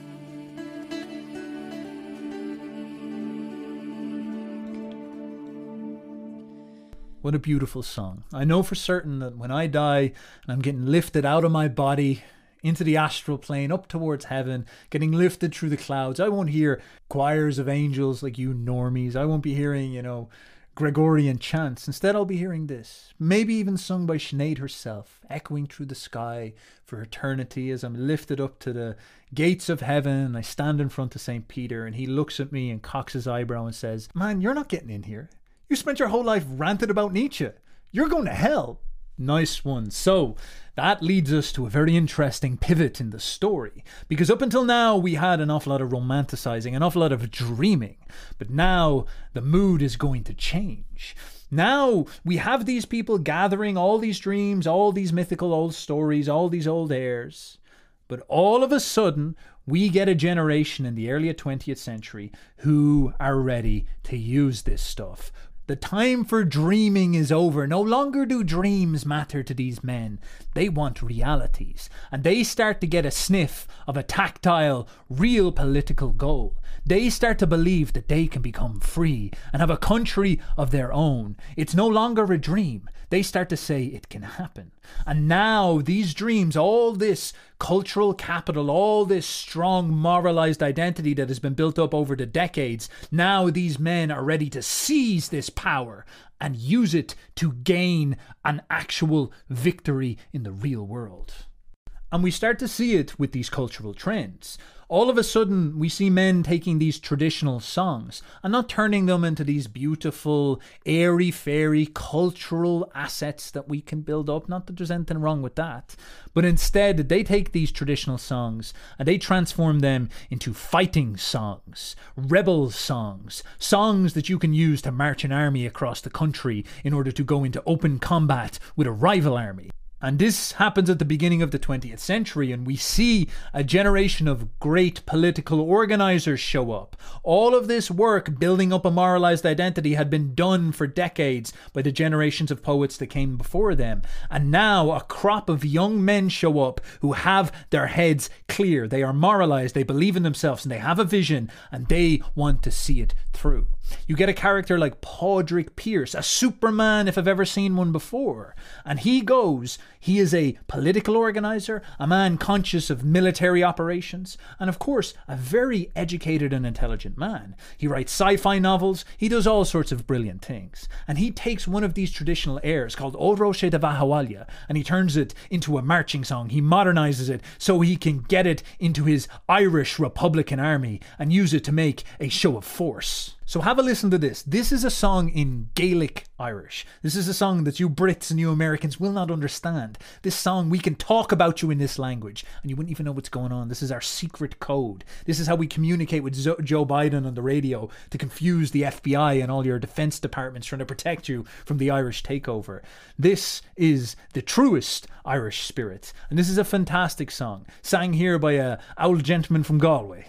What a beautiful song. I know for certain that when I die and I'm getting lifted out of my body into the astral plane, up towards heaven, getting lifted through the clouds, I won't hear choirs of angels like you normies. I won't be hearing, Gregorian chants. Instead, I'll be hearing this, maybe even sung by Sinead herself, echoing through the sky for eternity as I'm lifted up to the gates of heaven. I stand in front of St. Peter and he looks at me and cocks his eyebrow and says, "Man, you're not getting in here. You spent your whole life ranting about Nietzsche. You're going to hell." Nice one. So that leads us to a very interesting pivot in the story, because up until now we had an awful lot of romanticizing, an awful lot of dreaming, but now the mood is going to change. Now we have these people gathering all these dreams, all these mythical old stories, all these old airs, but all of a sudden we get a generation in the early 20th century who are ready to use this stuff. The time for dreaming is over. No longer do dreams matter to these men. They want realities. And they start to get a sniff of a tactile, real political goal. They start to believe that they can become free and have a country of their own. It's no longer a dream. They start to say it can happen. And now these dreams, all this cultural capital, all this strong moralized identity that has been built up over the decades, now these men are ready to seize this power and use it to gain an actual victory in the real world. And we start to see it with these cultural trends. All of a sudden, we see men taking these traditional songs and not turning them into these beautiful, airy-fairy cultural assets that we can build up. Not that there's anything wrong with that. But instead, they take these traditional songs and they transform them into fighting songs, rebel songs, songs that you can use to march an army across the country in order to go into open combat with a rival army. And this happens at the beginning of the 20th century, and we see a generation of great political organizers show up. All of this work building up a moralized identity had been done for decades by the generations of poets that came before them. And now a crop of young men show up who have their heads clear. They are moralized, they believe in themselves, and they have a vision, and they want to see it through. You get a character like Padraig Pearse, a Superman if I've ever seen one before. And he is a political organizer, a man conscious of military operations, and of course, a very educated and intelligent man. He writes sci-fi novels, he does all sorts of brilliant things. And he takes one of these traditional airs called O Roche de Vahawalia, and he turns it into a marching song. He modernizes it so he can get it into his Irish Republican Army and use it to make a show of force. So have a listen to this. This is a song in Gaelic Irish. This is a song that you Brits and you Americans will not understand. This song, we can talk about you in this language and you wouldn't even know what's going on. This is our secret code. This is how we communicate with Joe Biden on the radio to confuse the FBI and all your defense departments trying to protect you from the Irish takeover. This is the truest Irish spirit. And this is a fantastic song, sang here by a old gentleman from Galway.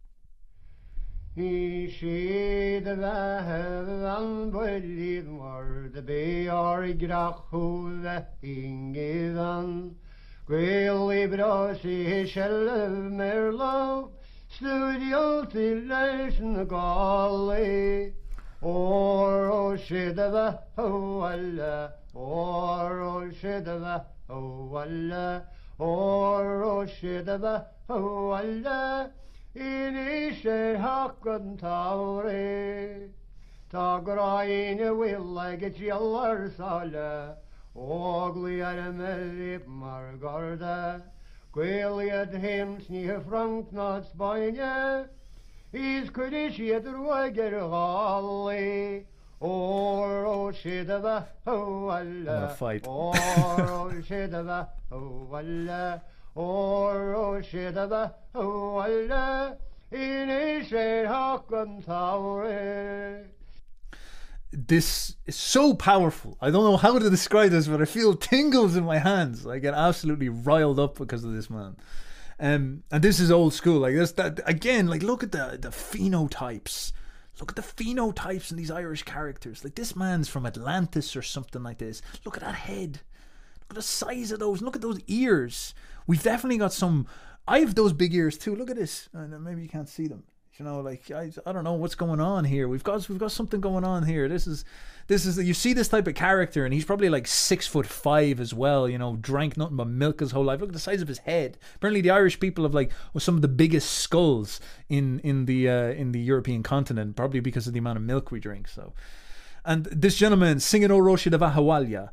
He she the van bwylid mor the be or grach hw the ingivan Gwyl I bros I shell merlo studio til leis na gali or o shidava ho alla or o shidava ho alla or o shidava ho alla Ini sé hakan taure Ta graine will like a jillar sala Ogli ar melip margarda Gwiliad hims ni frank not spine Is kudish yedruager gali Or o shidava ho alla Or o shidava ho alla Or o shidava ho alla in hakan taure. This is so powerful. I don't know how to describe this, but I feel tingles in my hands. I get absolutely riled up because of this man. And this is old school. Like this, that again. Like look at the phenotypes. Look at the phenotypes in these Irish characters. Like this man's from Atlantis or something like this. Look at that head. Look at the size of those. Look at those ears. We've definitely got some. I have those big ears too. Look at this. Maybe you can't see them. You know, like I don't know what's going on here. We've got something going on here. This is you see this type of character, and he's probably like 6'5" as well. You know, drank nothing but milk his whole life. Look at the size of his head. Apparently, the Irish people have like some of the biggest skulls in the European continent, probably because of the amount of milk we drink. So, and this gentleman singing "O Roshi de Vahawalia."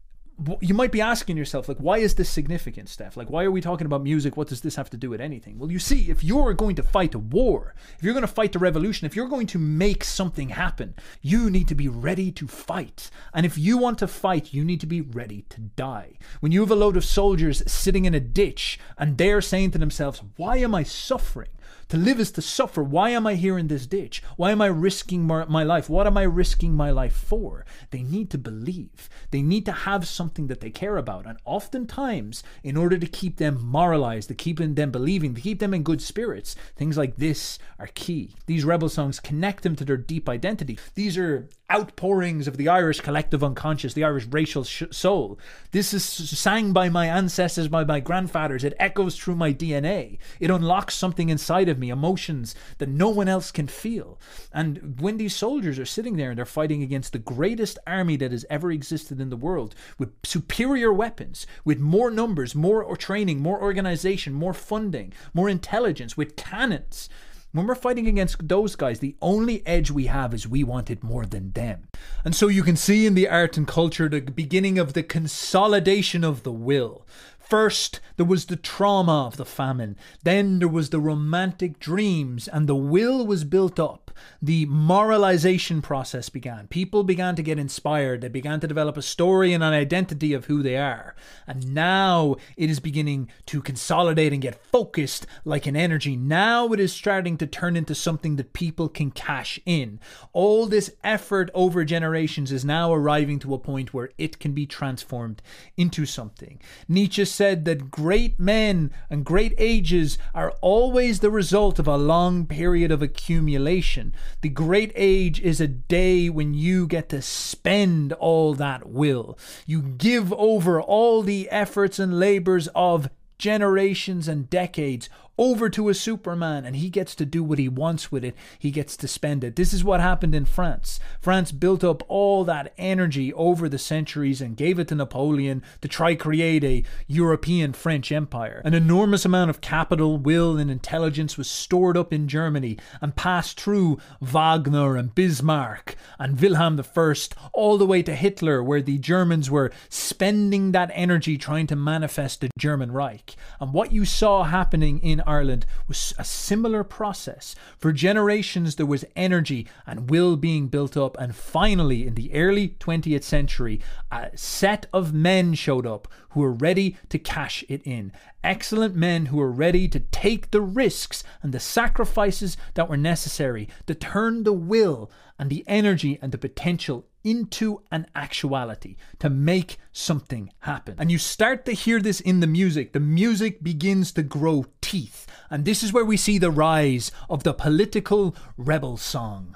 You might be asking yourself, like, why is this significant, Steph? Like, why are we talking about music? What does this have to do with anything? Well, you see, if you're going to fight a war, if you're going to fight the revolution, if you're going to make something happen, you need to be ready to fight. And if you want to fight, you need to be ready to die. When you have a load of soldiers sitting in a ditch and they're saying to themselves, why am I suffering? To live is to suffer. Why am I here in this ditch? Why am I risking my life? What am I risking my life for? They need to believe. They need to have something that they care about. And oftentimes, in order to keep them moralized, to keep them believing, to keep them in good spirits, things like this are key. These rebel songs connect them to their deep identity. These are outpourings of the Irish collective unconscious, the Irish racial soul. This is sang by my ancestors, by my grandfathers. It echoes through my DNA. It unlocks something inside of me, emotions that no one else can feel. And when these soldiers are sitting there and they're fighting against the greatest army that has ever existed in the world, with superior weapons, with more numbers, more training, more organization, more funding, more intelligence, with cannons, when we're fighting against those guys, the only edge we have is we want it more than them. And so you can see in the art and culture the beginning of the consolidation of the will. First, there was the trauma of the famine. Then there was the romantic dreams, and the will was built up. The moralization process began. People began to get inspired. They began to develop a story and an identity of who they are. And now it is beginning to consolidate and get focused like an energy. Now it is starting to turn into something that people can cash in. All this effort over generations is now arriving to a point where it can be transformed into something. Nietzsche said that great men and great ages are always the result of a long period of accumulation. The great age is a day when you get to spend all that will. You give over all the efforts and labors of generations and decades over to a Superman, and he gets to do what he wants with it. He gets to spend it. This is what happened in France. France built up all that energy over the centuries and gave it to Napoleon to try create a European French empire. An enormous amount of capital, will, and intelligence was stored up in Germany and passed through Wagner and Bismarck and Wilhelm I all the way to Hitler, where the Germans were spending that energy trying to manifest the German Reich. And what you saw happening in Ireland was a similar process. For generations there was energy and will being built up, and finally in the early 20th century a set of men showed up who were ready to cash it in. Excellent men who were ready to take the risks and the sacrifices that were necessary to turn the will and the energy and the potential into an actuality, to make something happen. And you start to hear this in the music. The music begins to grow teeth. And this is where we see the rise of the political rebel song.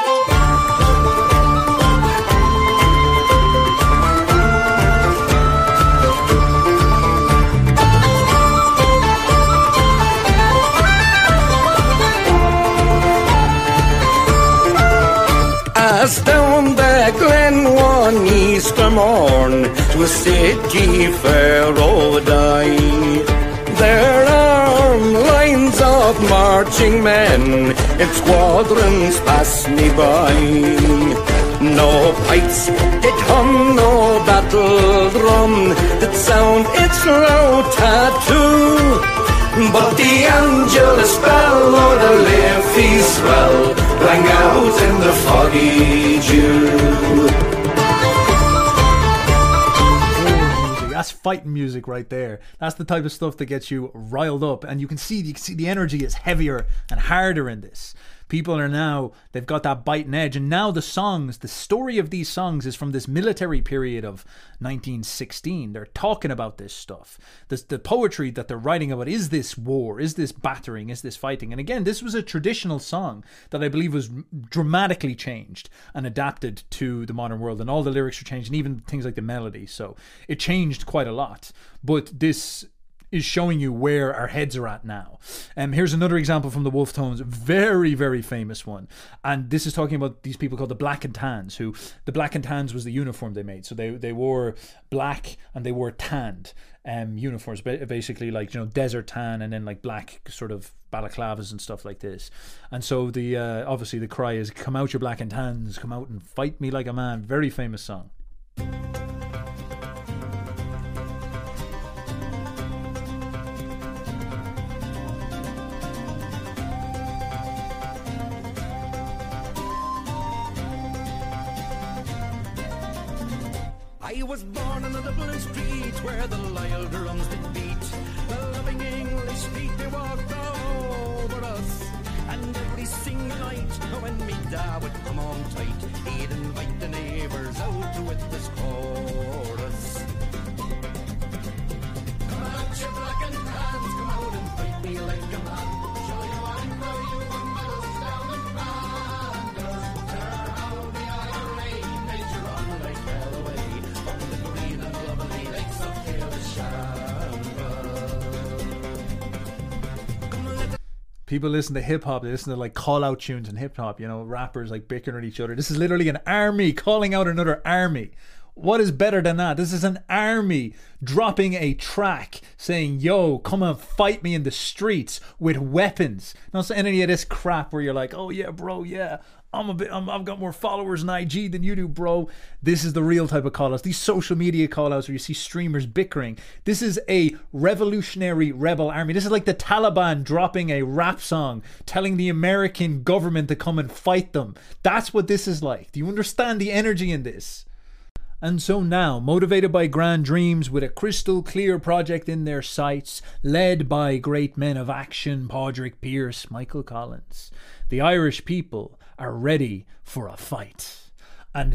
As down the glen one Easter morn to a city fair O'Dye, there are lines of marching men in squadrons pass me by. No pipes did hum, no battle drum did sound its loud tattoo, but the Angelus bell or the Liffey swell rang out in the foggy dew. That's fighting music right there. That's the type of stuff that gets you riled up, and you can see the energy is heavier and harder in this. People are now, they've got that biting edge. And now the story of these songs is from this military period of 1916. They're talking about this stuff. The poetry that they're writing about is this war, is this battering, is this fighting. And again, this was a traditional song that I believe was dramatically changed and adapted to the modern world. And all the lyrics were changed, and even things like the melody. So it changed quite a lot. But this is showing you where our heads are at now. Here's another example from the Wolf Tones, very, very famous one. And this is talking about these people called the Black and Tans, who the Black and Tans was the uniform they made. So they wore black and they wore tanned uniforms, basically like, desert tan and then like black sort of balaclavas and stuff like this. And so the obviously the cry is, come out your black and tans, come out and fight me like a man. Very famous song. I was born on a Dublin street where the loyal drums did beat. The loving English feet they walked over us. And every single night when me da would come on tight, he'd invite the neighbours out to witness chorus. Come out your black and tans, come out and fight me like a man. Show you one how you want medals down the Flanders. There how the IRA made you run like hell away. People listen to hip hop, they listen to like call out tunes in hip hop, rappers like bickering at each other. This is literally an army calling out another army. What is better than that? This is an army dropping a track saying, yo, come and fight me in the streets with weapons. Not any of this crap where you're like, oh yeah, bro, yeah, I've got more followers in IG than you do, bro. This is the real type of call-outs. These social media call-outs where you see streamers bickering. This is a revolutionary rebel army. This is like the Taliban dropping a rap song telling the American government to come and fight them. That's what this is like. Do you understand the energy in this? And so now, motivated by grand dreams, with a crystal clear project in their sights, led by great men of action, Padraig Pearse, Michael Collins, the Irish people are ready for a fight. And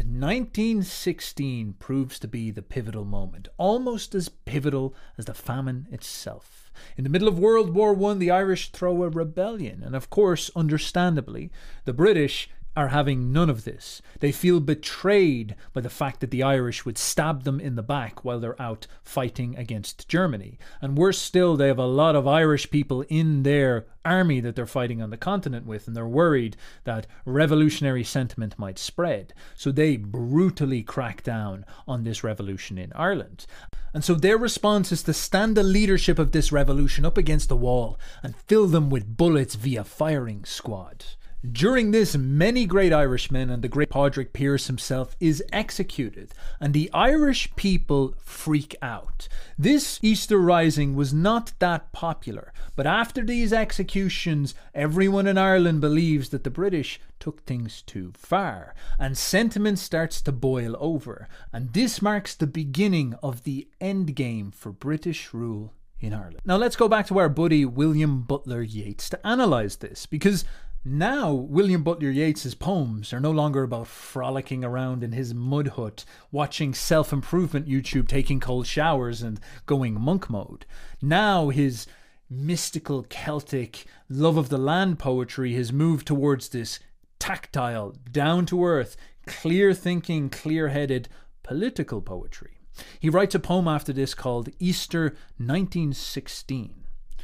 1916 proves to be the pivotal moment, almost as pivotal as the famine itself. In the middle of World War I, the Irish throw a rebellion, and of course, understandably, the British are having none of this. They feel betrayed by the fact that the Irish would stab them in the back while they're out fighting against Germany. And worse still, they have a lot of Irish people in their army that they're fighting on the continent with, and they're worried that revolutionary sentiment might spread. So they brutally crack down on this revolution in Ireland. And so their response is to stand the leadership of this revolution up against the wall and fill them with bullets via firing squad. During this, many great Irishmen and the great Padraig Pearse himself is executed, and the Irish people freak out. This Easter Rising was not that popular, but after these executions, everyone in Ireland believes that the British took things too far, and sentiment starts to boil over, and this marks the beginning of the endgame for British rule in Ireland. Now let's go back to our buddy William Butler Yeats to analyse this, because now, William Butler Yeats' poems are no longer about frolicking around in his mud hut, watching self-improvement YouTube, taking cold showers and going monk mode. Now his mystical Celtic love of the land poetry has moved towards this tactile, down-to-earth, clear-thinking, clear-headed political poetry. He writes a poem after this called Easter 1916.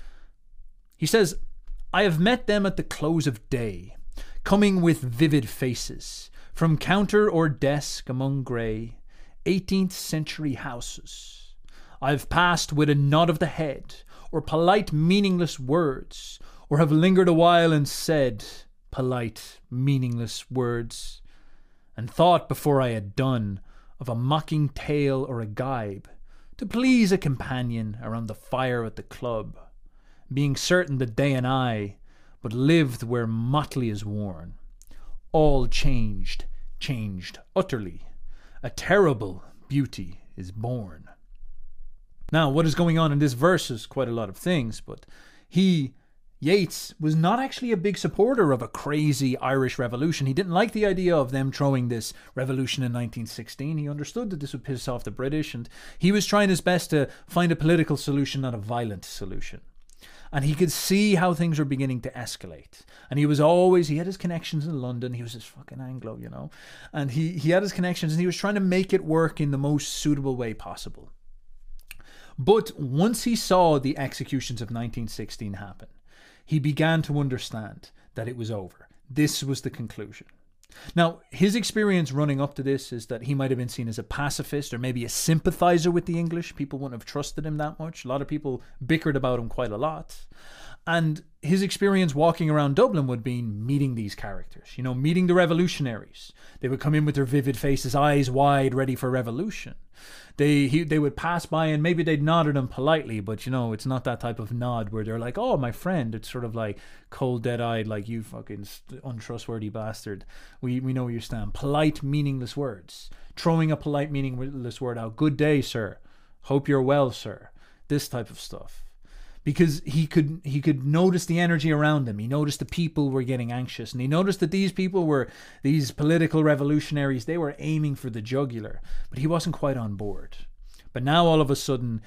He says, I have met them at the close of day, coming with vivid faces, from counter or desk among grey 18th century houses. I have passed with a nod of the head, or polite meaningless words, or have lingered a while and said polite meaningless words, and thought before I had done of a mocking tale or a gibe, to please a companion around the fire at the club, being certain that they and I but lived where motley is worn. All changed utterly. A terrible beauty is born. Now, what is going on in this verse is quite a lot of things, but Yeats was not actually a big supporter of a crazy Irish revolution. He didn't like the idea of them throwing this revolution in 1916. He understood that this would piss off the British, and he was trying his best to find a political solution, not a violent solution. And he could see how things were beginning to escalate. And he had his connections in London. He was this fucking Anglo, you know. And he had his connections, and he was trying to make it work in the most suitable way possible. But once he saw the executions of 1916 happen, he began to understand that it was over. This was the conclusion. Now, his experience running up to this is that he might have been seen as a pacifist or maybe a sympathizer with the English. People wouldn't have trusted him that much. A lot of people bickered about him quite a lot. And his experience walking around Dublin would be meeting these characters, you know, meeting the revolutionaries. They would come in with their vivid faces, eyes wide, ready for revolution. They would pass by and maybe they'd nod at him politely, but, you know, it's not that type of nod where they're like, oh, my friend. It's sort of like cold, dead-eyed, like, you fucking untrustworthy bastard. We know where you stand. Polite, meaningless words. Throwing a polite, meaningless word out. Good day, sir. Hope you're well, sir. This type of stuff. Because he could notice the energy around him. He noticed the people were getting anxious. And he noticed that these people were, these political revolutionaries, they were aiming for the jugular. But he wasn't quite on board. But now all of a sudden,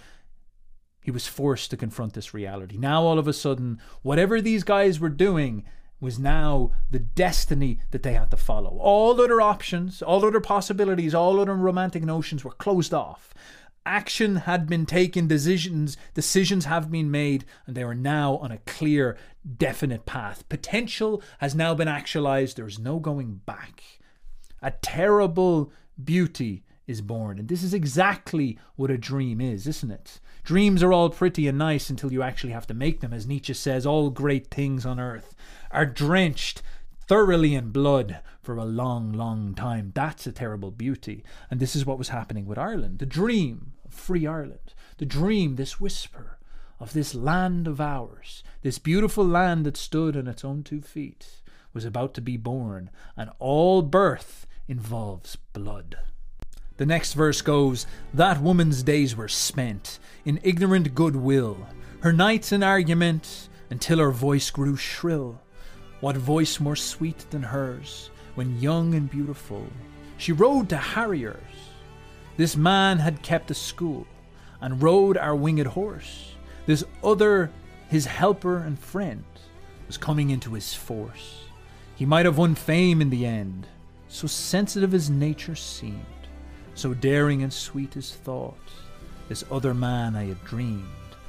he was forced to confront this reality. Now all of a sudden, whatever these guys were doing was now the destiny that they had to follow. All other options, all other possibilities, all other romantic notions were closed off. Action had been taken, decisions have been made, and they are now on a clear, definite path. Potential has now been actualized. There is no going back. A terrible beauty is born. And this is exactly what a dream is, isn't it? Dreams are all pretty and nice until you actually have to make them. As Nietzsche says, all great things on earth are drenched thoroughly in blood for a long, long time. That's a terrible beauty. And this is what was happening with Ireland. The dream of free Ireland. The dream, this whisper of this land of ours, this beautiful land that stood on its own 2 feet, was about to be born. And all birth involves blood. The next verse goes, that woman's days were spent in ignorant goodwill, her nights in argument, until her voice grew shrill. What voice more sweet than hers, when young and beautiful, she rode to harriers. This man had kept a school, and rode our winged horse. This other, his helper and friend, was coming into his force. He might have won fame in the end, so sensitive his nature seemed, so daring and sweet his thought. This other man I had dreamed,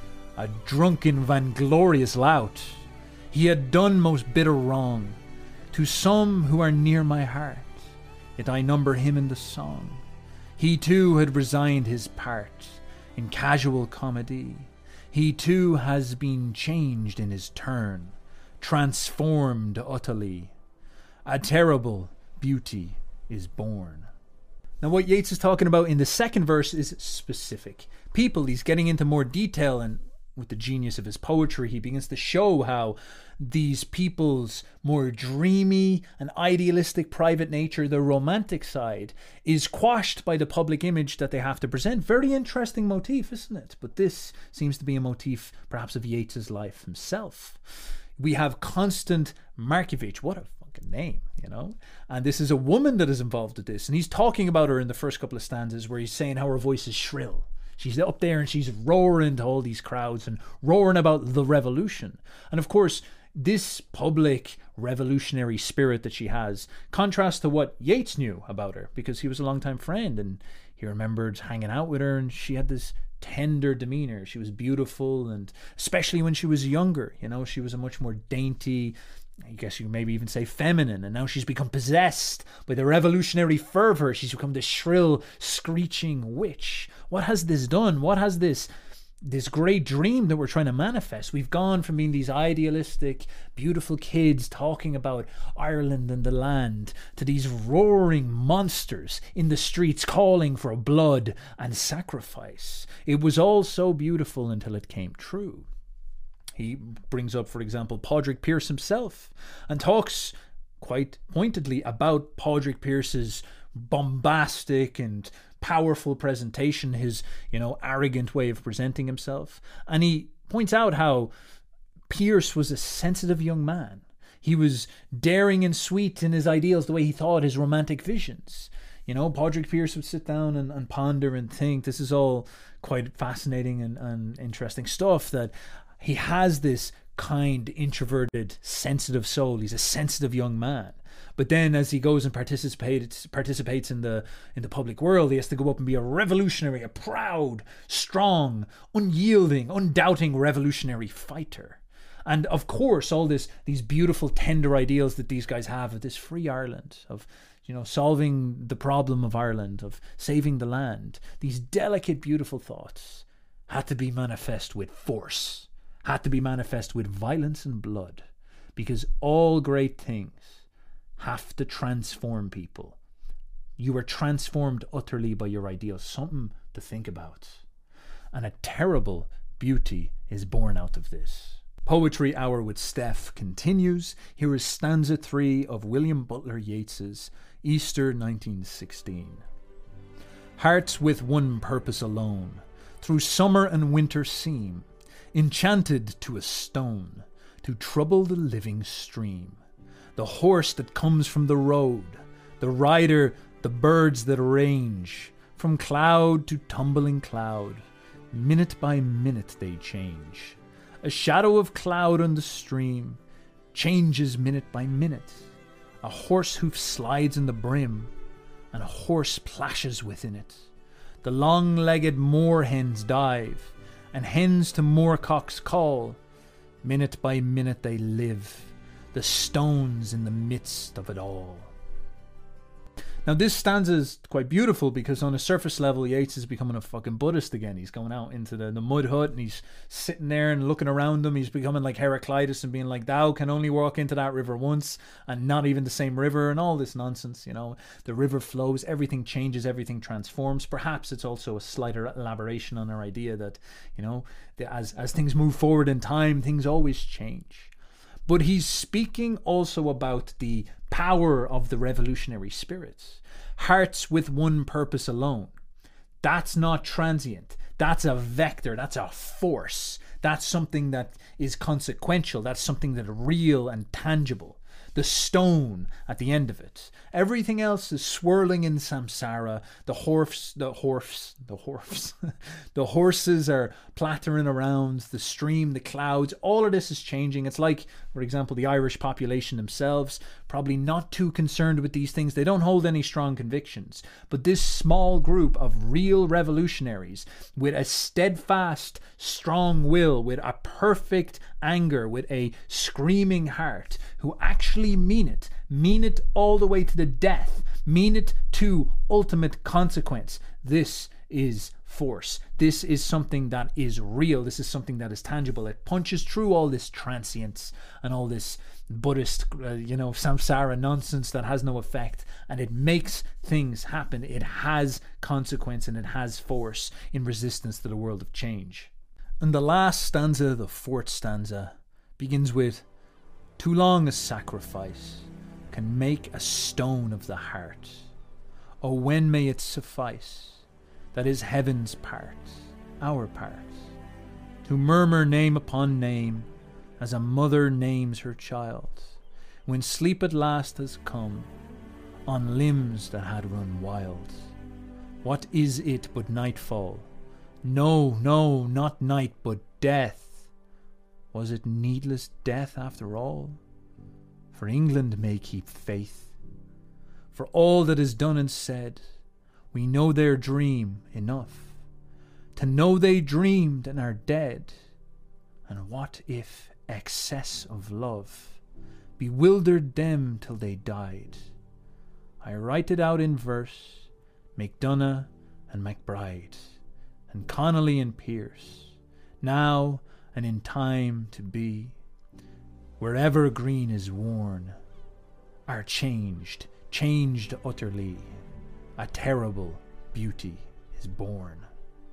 a drunken, vainglorious lout. He had done most bitter wrong to some who are near my heart, yet I number him in the song. He too had resigned his part in casual comedy. He too has been changed in his turn, transformed utterly. A terrible beauty is born. Now what Yeats is talking about in the second verse is specific people. He's getting into more detail, and with the genius of his poetry, he begins to show how these people's more dreamy and idealistic private nature, their romantic side, is quashed by the public image that they have to present. Very interesting motif, isn't it? But this seems to be a motif perhaps of Yeats's life himself. We have Constant Markievicz. What a fucking name, you know? And this is a woman that is involved with this. And he's talking about her in the first couple of stanzas where he's saying how her voice is shrill. She's up there and she's roaring to all these crowds and roaring about the revolution. And of course, this public revolutionary spirit that she has contrasts to what Yeats knew about her, because he was a longtime friend and he remembered hanging out with her, and she had this tender demeanor. She was beautiful, and especially when she was younger, you know, she was a much more dainty, I guess you maybe even say feminine, and now she's become possessed by the revolutionary fervor. She's become this shrill, screeching witch. What has this done? What has this great dream that we're trying to manifest? We've gone from being these idealistic, beautiful kids talking about Ireland and the land to these roaring monsters in the streets calling for blood and sacrifice. It was all so beautiful until it came true. He brings up, for example, Padraig Pearse himself, and talks quite pointedly about Padraig Pearse's bombastic and powerful presentation, his, arrogant way of presenting himself. And he points out how Pierce was a sensitive young man. He was daring and sweet in his ideals, the way he thought, his romantic visions. You know, Padraig Pearse would sit down and ponder and think. This is all quite fascinating and interesting stuff, that he has this kind, introverted, sensitive soul. He's a sensitive young man. But then as he goes and participates in the public world, he has to go up and be a revolutionary, a proud, strong, unyielding, undoubting revolutionary fighter. And of course, all these beautiful, tender ideals that these guys have of this free Ireland, of, you know, solving the problem of Ireland, of saving the land, these delicate, beautiful thoughts had to be manifest with force, had to be manifest with violence and blood, because all great things have to transform people. You are transformed utterly by your ideals. Something to think about. And a terrible beauty is born out of this. Poetry Hour with Steph continues. Here is stanza 3 of William Butler Yeats's Easter 1916. Hearts with one purpose alone, through summer and winter seem, enchanted to a stone, to trouble the living stream. The horse that comes from the road, the rider, the birds that range, from cloud to tumbling cloud, minute by minute they change. A shadow of cloud on the stream changes minute by minute. A horse hoof slides in the brim, and a horse plashes within it. The long-legged moor hens dive, and hens to moorcocks call. Minute by minute they live, the stones in the midst of it all. Now this stanza is quite beautiful because on a surface level, Yeats is becoming a fucking Buddhist again. He's going out into the mud hut and he's sitting there and looking around him. He's becoming like Heraclitus and being like, thou can only walk into that river once, and not even the same river, and all this nonsense, you know. The river flows, everything changes, everything transforms. Perhaps it's also a slight elaboration on our idea that, you know, as things move forward in time, things always change. But he's speaking also about the power of the revolutionary spirits. Hearts with one purpose alone. That's not transient. That's a vector. That's a force. That's something that is consequential. That's something that is real and tangible. The stone at the end of it. Everything else is swirling in samsara. The horses are plattering around, the stream, the clouds, all of this is changing. It's like, for example, the Irish population themselves, probably not too concerned with these things. They don't hold any strong convictions. But this small group of real revolutionaries with a steadfast, strong will, with a perfect anger, with a screaming heart, who actually mean it all the way to the death, mean it to ultimate consequence. This is force. This is something that is real. This is something that is tangible. It punches through all this transience and all this Buddhist, samsara nonsense that has no effect, and it makes things happen. It has consequence and it has force in resistance to the world of change. And the last stanza, the fourth stanza, begins with, too long a sacrifice can make a stone of the heart. Oh, when may it suffice that is heaven's part, our part, to murmur name upon name as a mother names her child, when sleep at last has come on limbs that had run wild. What is it but nightfall? No, no, not night, but death. Was it needless death after all? For England may keep faith. For all that is done and said, we know their dream enough to know they dreamed and are dead. And what if excess of love bewildered them till they died? I write it out in verse, MacDonagh and MacBride, and Connolly and Pearse, now and in time to be, wherever green is worn, are changed utterly. A terrible beauty is born.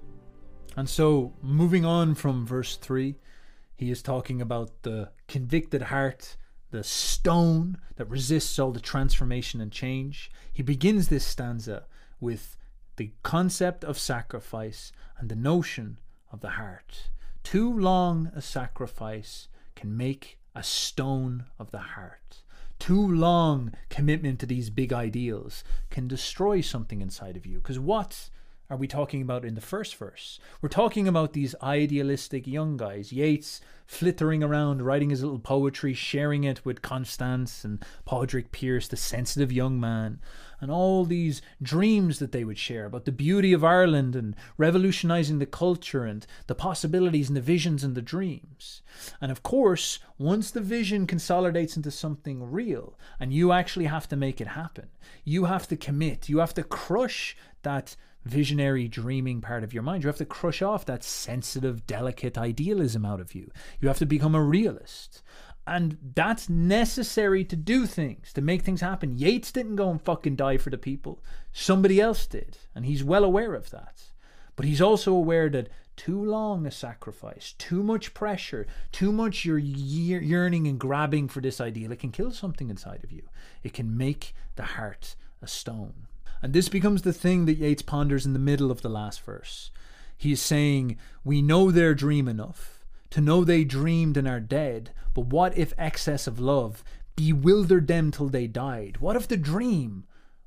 And so, moving on from verse 3, he is talking about the convicted heart, the stone that resists all the transformation and change. He begins this stanza with the concept of sacrifice and the notion of the heart. Too long a sacrifice can make a stone of the heart. Too long commitment to these big ideals can destroy something inside of you. Because what are we talking about in the first verse? We're talking about these idealistic young guys. Yeats flittering around, writing his little poetry, sharing it with Constance and Padraig Pearse, the sensitive young man, and all these dreams that they would share about the beauty of Ireland and revolutionising the culture and the possibilities and the visions and the dreams. And of course, once the vision consolidates into something real, and you actually have to make it happen, you have to commit, you have to crush that visionary dreaming part of your mind. You have to crush off that sensitive, delicate idealism out of you. You have to become a realist. And that's necessary to do things, to make things happen. Yeats didn't go and fucking die for the people. Somebody else did. And he's well aware of that. But he's also aware that too long a sacrifice, too much pressure, too much your yearning and grabbing for this ideal, it can kill something inside of you. It can make the heart a stone. And this becomes the thing that Yeats ponders in the middle of the last verse. He is saying, we know their dream enough to know they dreamed and are dead, but what if excess of love bewildered them till they died? What if the dream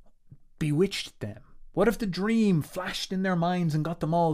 bewitched them? What if the dream flashed in their minds and got them all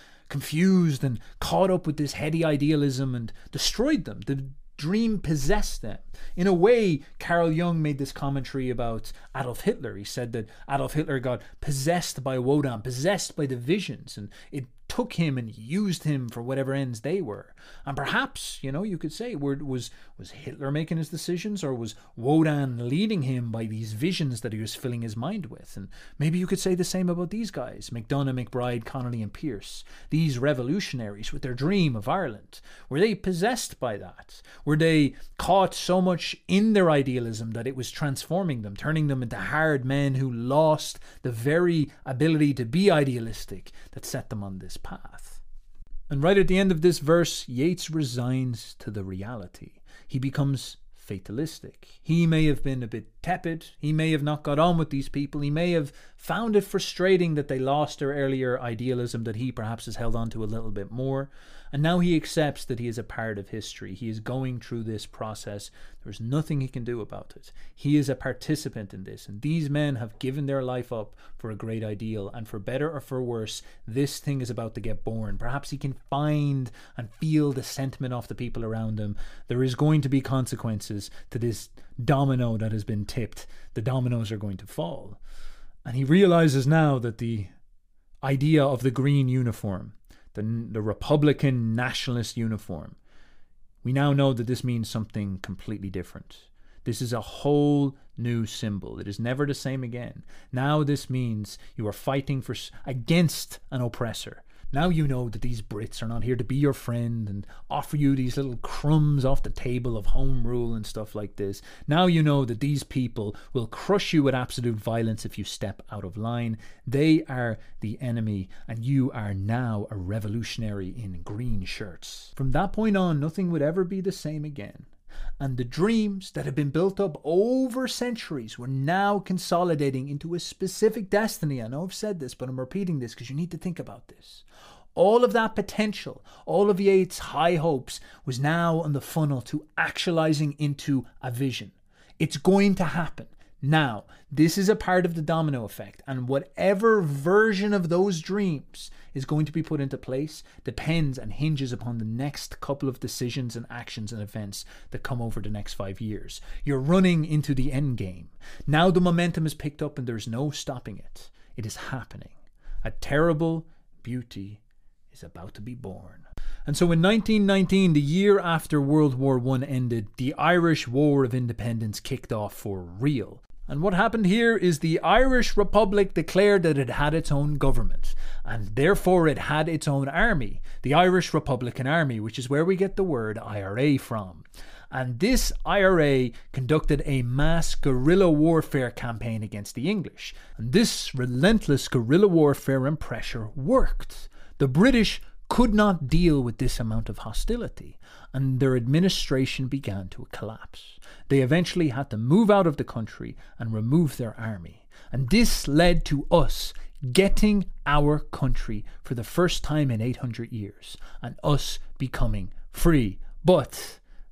confused and caught up with this heady idealism and destroyed them? The dream possessed them. In a way, Carl Jung made this commentary about Adolf Hitler. He said that Adolf Hitler got possessed by Wodan, possessed by the visions, and it took him and used him for whatever ends they were. And perhaps, you could say, was Hitler making his decisions, or was Wodan leading him by these visions that he was filling his mind with? And maybe you could say the same about these guys, MacDonagh, McBride, Connolly and Pearse, these revolutionaries with their dream of Ireland. Were they possessed by that? Were they caught so much in their idealism that it was transforming them, turning them into hard men who lost the very ability to be idealistic that set them on this path? And right at the end of this verse, Yeats resigns to the reality. He becomes fatalistic. He may have been a bit tepid. He may have not got on with these people. He may have found it frustrating that they lost their earlier idealism that he perhaps has held on to a little bit more. And now he accepts that he is a part of history. He is going through this process. There's nothing he can do about it. He is a participant in this. And these men have given their life up for a great ideal. And for better or for worse, this thing is about to get born. Perhaps he can find and feel the sentiment of the people around him. There is going to be consequences to this domino that has been tipped. The dominoes are going to fall. And he realizes now that the idea of the green uniform, the Republican nationalist uniform, we now know that this means something completely different. This is a whole new symbol. It is never the same again. Now this means you are fighting against an oppressor. Now you know that these Brits are not here to be your friend and offer you these little crumbs off the table of home rule and stuff like this. Now you know that these people will crush you with absolute violence if you step out of line. They are the enemy, and you are now a revolutionary in green shirts. From that point on, nothing would ever be the same again. And the dreams that had been built up over centuries were now consolidating into a specific destiny. I know I've said this, but I'm repeating this because you need to think about this. All of that potential, all of Yeats' high hopes was now on the funnel to actualizing into a vision. It's going to happen. Now, this is a part of the domino effect, and whatever version of those dreams is going to be put into place depends and hinges upon the next couple of decisions and actions and events that come over the next 5 years. You're running into the end game. Now the momentum is picked up and there's no stopping it. It is happening. A terrible beauty is about to be born. And so in 1919, the year after World War I ended, the Irish War of Independence kicked off for real. And what happened here is the Irish Republic declared that it had its own government, and therefore it had its own army, the Irish Republican Army, which is where we get the word IRA from. And this IRA conducted a mass guerrilla warfare campaign against the English. And this relentless guerrilla warfare and pressure worked. The British could not deal with this amount of hostility, and their administration began to collapse. They eventually had to move out of the country and remove their army. And this led to us getting our country for the first time in 800 years, and us becoming free. But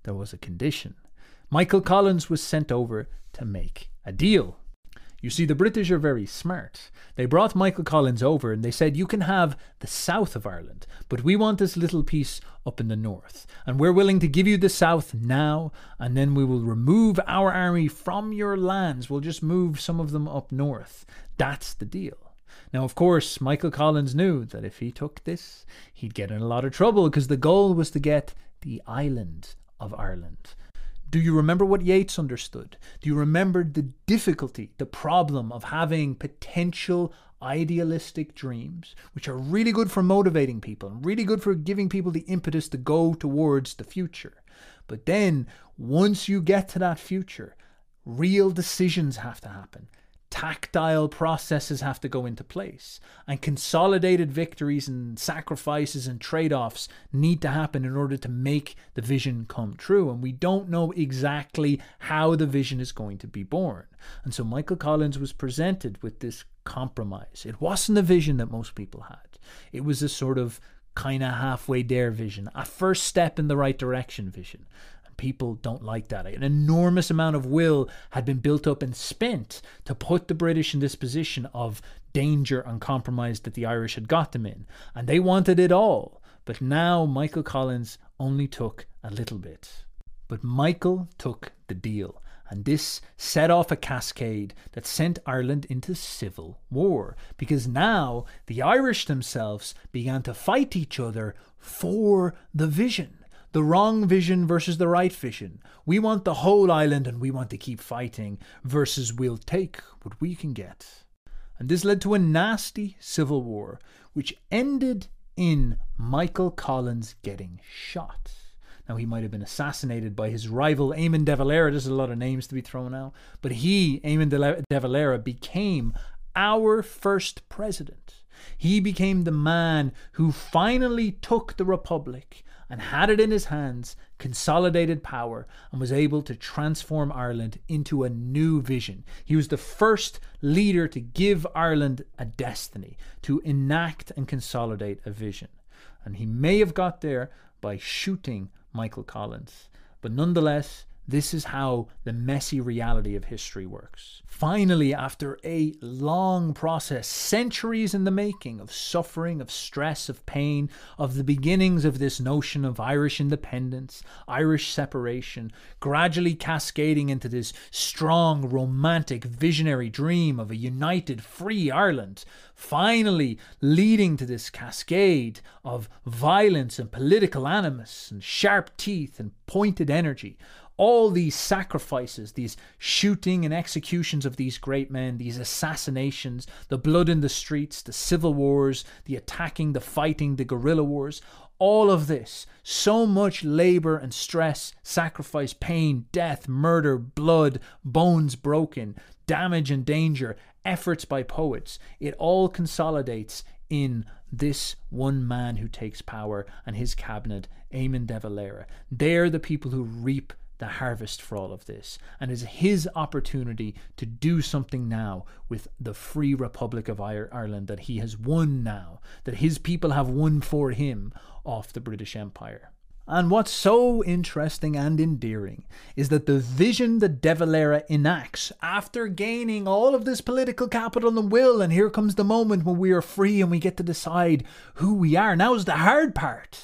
there was a condition. Michael Collins was sent over to make a deal. You see, the British are very smart. They brought Michael Collins over and they said, you can have the south of Ireland, but we want this little piece up in the north. And we're willing to give you the south now, and then we will remove our army from your lands. We'll just move some of them up north. That's the deal. Now, of course, Michael Collins knew that if he took this, he'd get in a lot of trouble, because the goal was to get the island of Ireland. Do you remember what Yeats understood? Do you remember the difficulty, the problem of having potential idealistic dreams, which are really good for motivating people and really good for giving people the impetus to go towards the future? But then, once you get to that future, real decisions have to happen. Tactile processes have to go into place, and consolidated victories and sacrifices and trade-offs need to happen in order to make the vision come true. And we don't know exactly how the vision is going to be born. And so Michael Collins was presented with this compromise. It wasn't the vision that most people had. It was a sort of kind of halfway there vision, a first step in the right direction vision. People don't like that. An enormous amount of will had been built up and spent to put the British in this position of danger and compromise that the Irish had got them in. And they wanted it all. But now Michael Collins only took a little bit. But Michael took the deal. And this set off a cascade that sent Ireland into civil war. Because now the Irish themselves began to fight each other for the vision. The wrong vision versus the right vision. We want the whole island and we want to keep fighting versus we'll take what we can get. And this led to a nasty civil war, which ended in Michael Collins getting shot. Now, he might have been assassinated by his rival Eamon de Valera. There's a lot of names to be thrown out. But he, Eamon de Valera, became our first president. He became the man who finally took the Republic and had it in his hands, consolidated power, and was able to transform Ireland into a new vision. He was the first leader to give Ireland a destiny, to enact and consolidate a vision. And he may have got there by shooting Michael Collins. But nonetheless, this is how the messy reality of history works. Finally, after a long process, centuries in the making of suffering, of stress, of pain, of the beginnings of this notion of Irish independence, Irish separation, gradually cascading into this strong, romantic, visionary dream of a united, free Ireland, finally leading to this cascade of violence and political animus and sharp teeth and pointed energy. All these sacrifices, these shooting and executions of these great men, these assassinations, the blood in the streets, the civil wars, the attacking, the fighting, the guerrilla wars, all of this, so much labor and stress, sacrifice, pain, death, murder, blood, bones broken, damage and danger, efforts by poets, it all consolidates in this one man who takes power and his cabinet, Eamon de Valera. They're the people who reap the harvest for all of this, and it's his opportunity to do something now with the free Republic of Ireland that he has won now, that his people have won for him off the British Empire. And what's so interesting and endearing is that the vision that De Valera enacts after gaining all of this political capital and will, and here comes the moment when we are free and we get to decide who we are. Now's the hard part.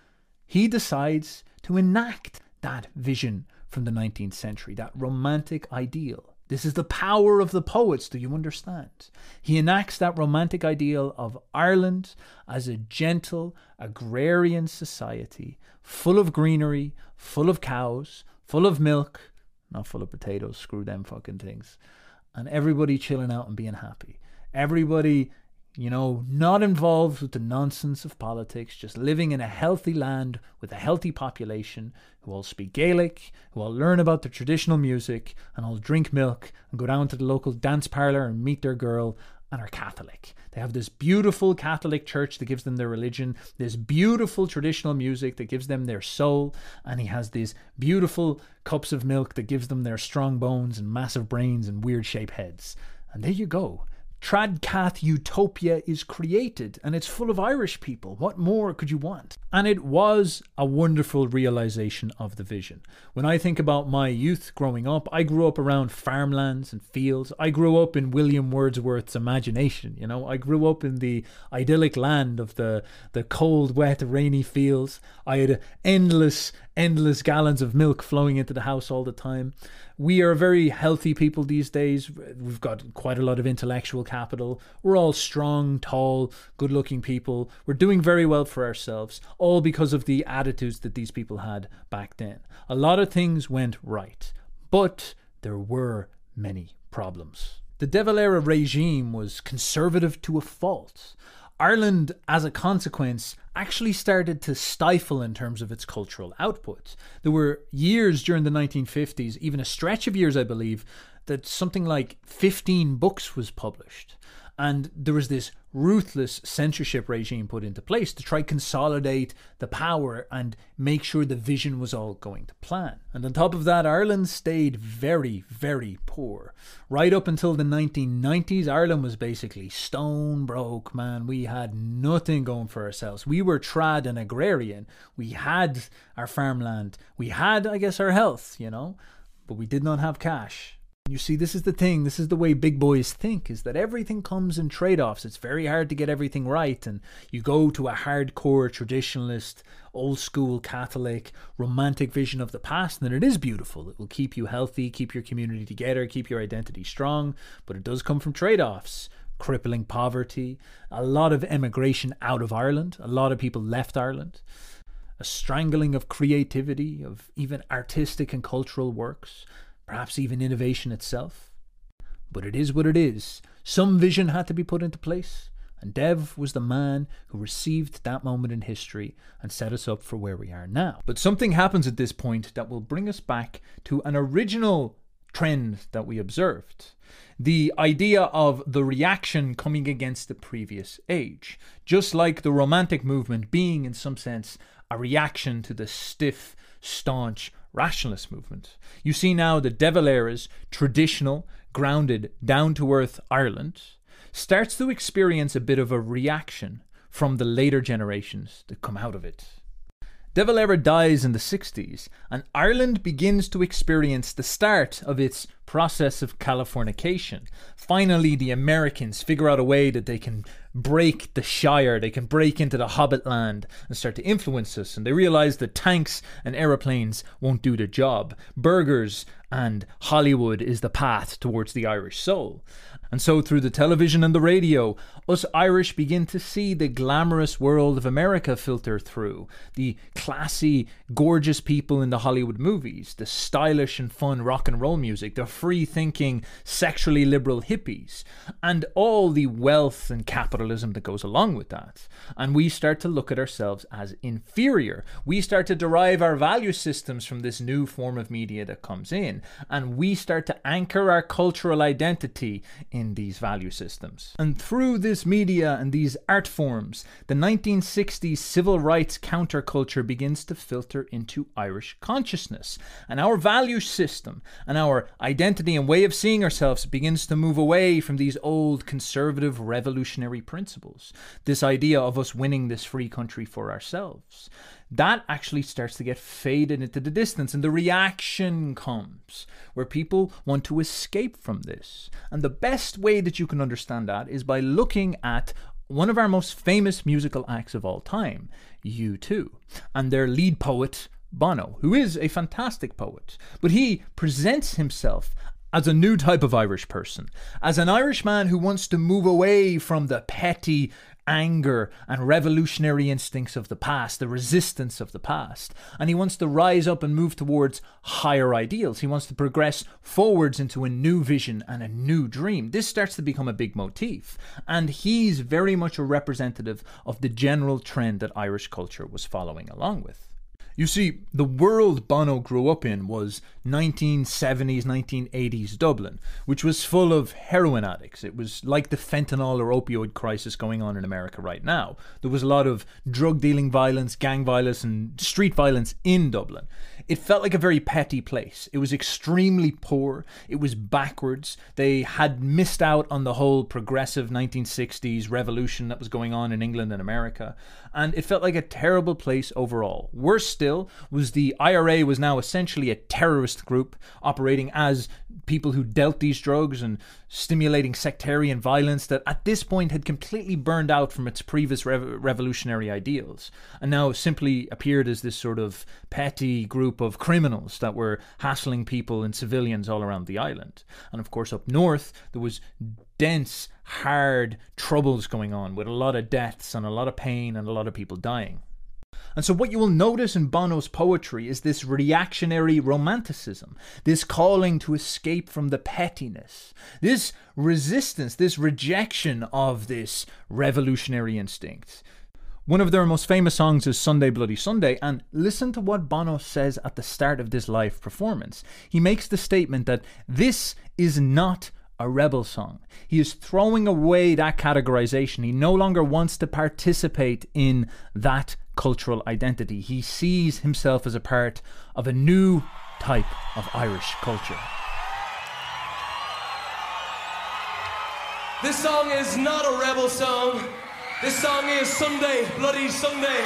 He decides to enact that vision from the 19th century, that romantic ideal. This is the power of the poets, do you understand? He enacts that romantic ideal of Ireland as a gentle, agrarian society, full of greenery, full of cows, full of milk, not full of potatoes, screw them fucking things, and everybody chilling out and being happy. Everybody, not involved with the nonsense of politics, just living in a healthy land with a healthy population who all speak Gaelic, who all learn about the traditional music, and all drink milk and go down to the local dance parlour and meet their girl and are Catholic. They have this beautiful Catholic church that gives them their religion, this beautiful traditional music that gives them their soul, and he has these beautiful cups of milk that gives them their strong bones and massive brains and weird shaped heads. And there you go. Tradcath utopia is created, and it's full of Irish people. What more could you want? And it was a wonderful realization of the vision. When I think about my youth growing up, I grew up around farmlands and fields. I grew up in William Wordsworth's imagination, you know. I grew up in the idyllic land of the cold, wet, rainy fields. I had endless gallons of milk flowing into the house all the time. We are very healthy people these days. We've got quite a lot of intellectual capital. We're all strong, tall, good-looking people. We're doing very well for ourselves, all because of the attitudes that these people had back then. A lot of things went right, but there were many problems. The De Valera regime was conservative to a fault. Ireland, as a consequence, actually started to stifle in terms of its cultural output. There were years during the 1950s, even a stretch of years, I believe, that something like 15 books was published. And there was this ruthless censorship regime put into place to try consolidate the power and make sure the vision was all going to plan. And on top of that, Ireland stayed very, very poor. Right up until the 1990s, Ireland was basically stone broke, man. We had nothing going for ourselves. We were trad and agrarian. We had our farmland. We had, I guess, our health, you know, but we did not have cash. You see, this is the thing, this is the way big boys think, is that everything comes in trade-offs. It's very hard to get everything right, and you go to a hardcore traditionalist, old-school Catholic, romantic vision of the past, and it is beautiful. It will keep you healthy, keep your community together, keep your identity strong, but it does come from trade-offs. Crippling poverty, a lot of emigration out of Ireland, a lot of people left Ireland, a strangling of creativity, of even artistic and cultural works, perhaps even innovation itself. But it is what it is. Some vision had to be put into place, and Dev was the man who received that moment in history and set us up for where we are now. But something happens at this point that will bring us back to an original trend that we observed. The idea of the reaction coming against the previous age. Just like the Romantic movement being, in some sense, a reaction to the stiff, staunch, rationalist movement. You see now the De Valera's traditional, grounded, down-to-earth Ireland starts to experience a bit of a reaction from the later generations that come out of it. De Valera dies in the 60s, and Ireland begins to experience the start of its process of Californication. Finally, the Americans figure out a way that they can break the Shire, they can break into the Hobbit land and start to influence us, and they realize that tanks and aeroplanes won't do the job. Burgers and Hollywood is the path towards the Irish soul. And so through the television and the radio, us Irish begin to see the glamorous world of America filter through. The classy, gorgeous people in the Hollywood movies, the stylish and fun rock and roll music, the free-thinking, sexually liberal hippies, and all the wealth and capitalism that goes along with that. And we start to look at ourselves as inferior. We start to derive our value systems from this new form of media that comes in, and we start to anchor our cultural identity in these value systems. And through this media and these art forms, the 1960s civil rights counterculture begins to filter into Irish consciousness. And our value system and our identity and way of seeing ourselves begins to move away from these old conservative revolutionary principles. This idea of us winning this free country for ourselves. That actually starts to get faded into the distance, and the reaction comes where people want to escape from this. And the best way that you can understand that is by looking at one of our most famous musical acts of all time, U2, and their lead poet, Bono, who is a fantastic poet. But he presents himself as a new type of Irish person, as an Irish man who wants to move away from the petty anger and revolutionary instincts of the past, the resistance of the past. And he wants to rise up and move towards higher ideals. He wants to progress forwards into a new vision and a new dream. This starts to become a big motif. And he's very much a representative of the general trend that Irish culture was following along with. You see, the world Bono grew up in was 1970s, 1980s Dublin, which was full of heroin addicts. It was like the fentanyl or opioid crisis going on in America right now. There was a lot of drug dealing violence, gang violence, and street violence in Dublin. it felt like a very petty place. It was extremely poor. It was backwards. They had missed out on the whole progressive 1960s revolution that was going on in England and America. And it felt like a terrible place overall. Worse still was the IRA was now essentially a terrorist group operating as people who dealt these drugs and stimulating sectarian violence that at this point had completely burned out from its previous revolutionary ideals and now simply appeared as this sort of petty group of criminals that were hassling people and civilians all around the island. And of course up north there was dense, hard troubles going on with a lot of deaths and a lot of pain and a lot of people dying. And so what you will notice in Bono's poetry is this reactionary romanticism, this calling to escape from the pettiness, this resistance, this rejection of this revolutionary instinct. One of their most famous songs is Sunday Bloody Sunday, and listen to what Bono says at the start of this live performance. He makes the statement that this is not a rebel song. He is throwing away that categorization. He no longer wants to participate in that cultural identity. He sees himself as a part of a new type of Irish culture. This song is not a rebel song. This song is Sunday Bloody Sunday.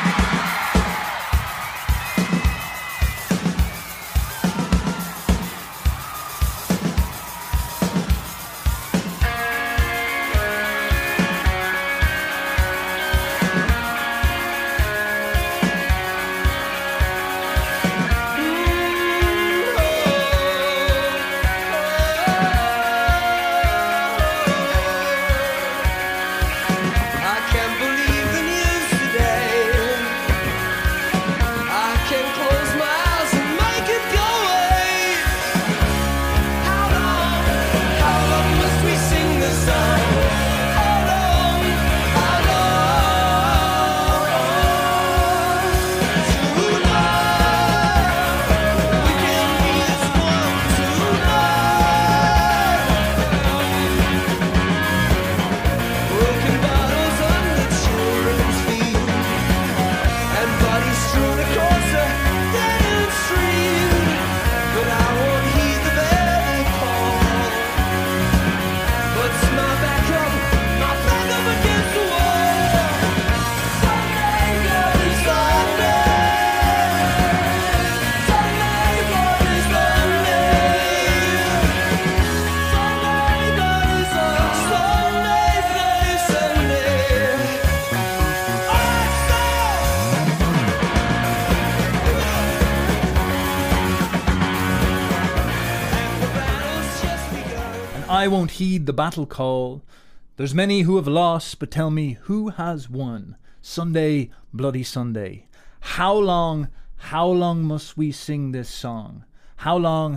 I won't heed the battle call. There's many who have lost, but tell me who has won? Sunday, Bloody Sunday. How long must we sing this song? How long?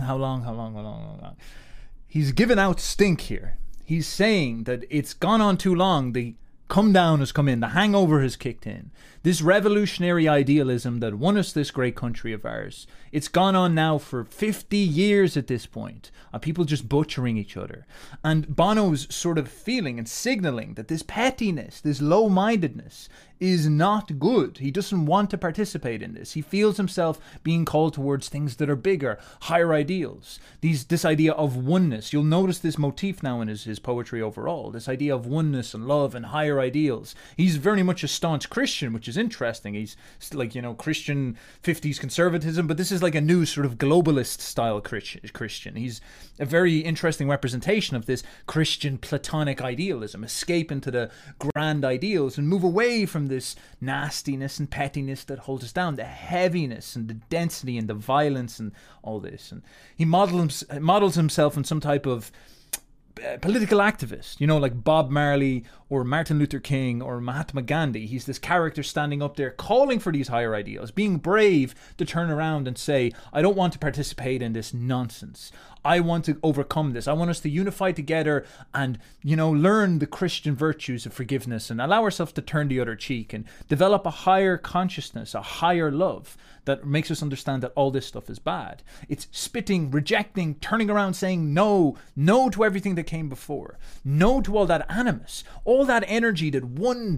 He's given out stink here. He's saying that it's gone on too long. The come down has come in. The hangover has kicked in. This revolutionary idealism that won us this great country of ours, it's gone on now for 50 years at this point, of people just butchering each other. And Bono's sort of feeling and signaling that this pettiness, this low-mindedness is not good. He doesn't want to participate in this. He feels himself being called towards things that are bigger, higher ideals. This idea of oneness. You'll notice this motif now in his poetry overall. This idea of oneness and love and higher ideals. He's very much a staunch Christian, which is interesting. He's like, Christian 50s conservatism, but this is like a new sort of globalist style Christian. He's a very interesting representation of this Christian Platonic idealism. Escape into the grand ideals and move away from this nastiness and pettiness that holds us down, the heaviness and the density and the violence and all this. And he models himself in some type of political activist, like Bob Marley or Martin Luther King or Mahatma Gandhi. He's this character standing up there calling for these higher ideals, being brave to turn around and say, I don't want to participate in this nonsense. I want to overcome this. I want us to unify together and, learn the Christian virtues of forgiveness and allow ourselves to turn the other cheek and develop a higher consciousness, a higher love that makes us understand that all this stuff is bad. It's spitting, rejecting, turning around, saying no to everything that came before. No to all that animus, all that energy that won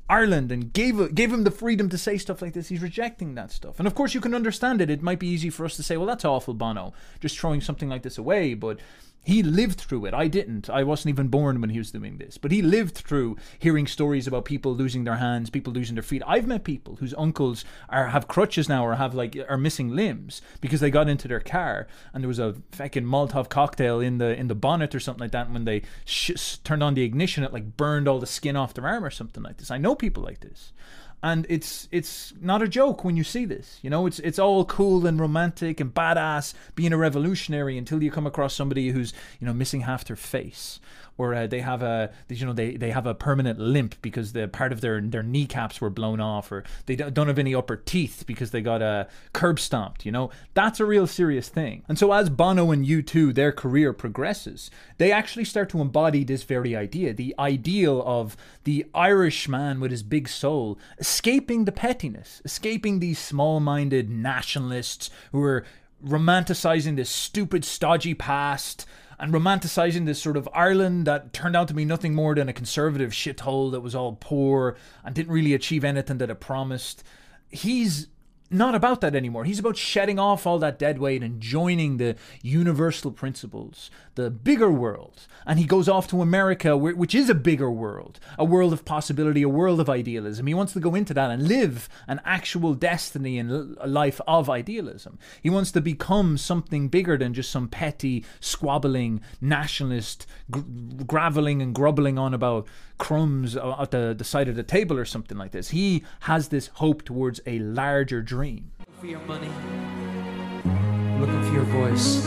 Ireland and gave him the freedom to say stuff like this, he's rejecting that stuff. And of course you can understand it. It might be easy for us to say, well, that's awful, Bono, just throwing something like this away, but he lived through it. I didn't. I wasn't even born when he was doing this. But he lived through hearing stories about people losing their hands, people losing their feet. I've met people whose uncles have crutches now or are missing limbs because they got into their car and there was a fucking Molotov cocktail in the bonnet or something like that. And when they turned on the ignition, it like burned all the skin off their arm or something like this. I know people like this. And it's not a joke when you see this. You know, it's all cool and romantic and badass being a revolutionary until you come across somebody who's, you know, missing half their face, or they have a permanent limp because the part of their kneecaps were blown off, or they don't have any upper teeth because they got curb stomped. You know, that's a real serious thing. And so as Bono and U2, their career progresses, they actually start to embody this very idea, the ideal of the Irish man with his big soul, escaping the pettiness, escaping these small-minded nationalists who are romanticizing this stupid, stodgy past and romanticizing this sort of Ireland that turned out to be nothing more than a conservative shithole that was all poor and didn't really achieve anything that it promised. He's not about that anymore. He's about shedding off all that dead weight and joining the universal principles, the bigger world. And he goes off to America, which is a bigger world, a world of possibility, a world of idealism. He wants to go into that and live an actual destiny and a life of idealism. He wants to become something bigger than just some petty, squabbling nationalist, graveling and grubbling on about crumbs at the side of the table or something like this. He has this hope towards a larger dream. For your money, looking for your voice.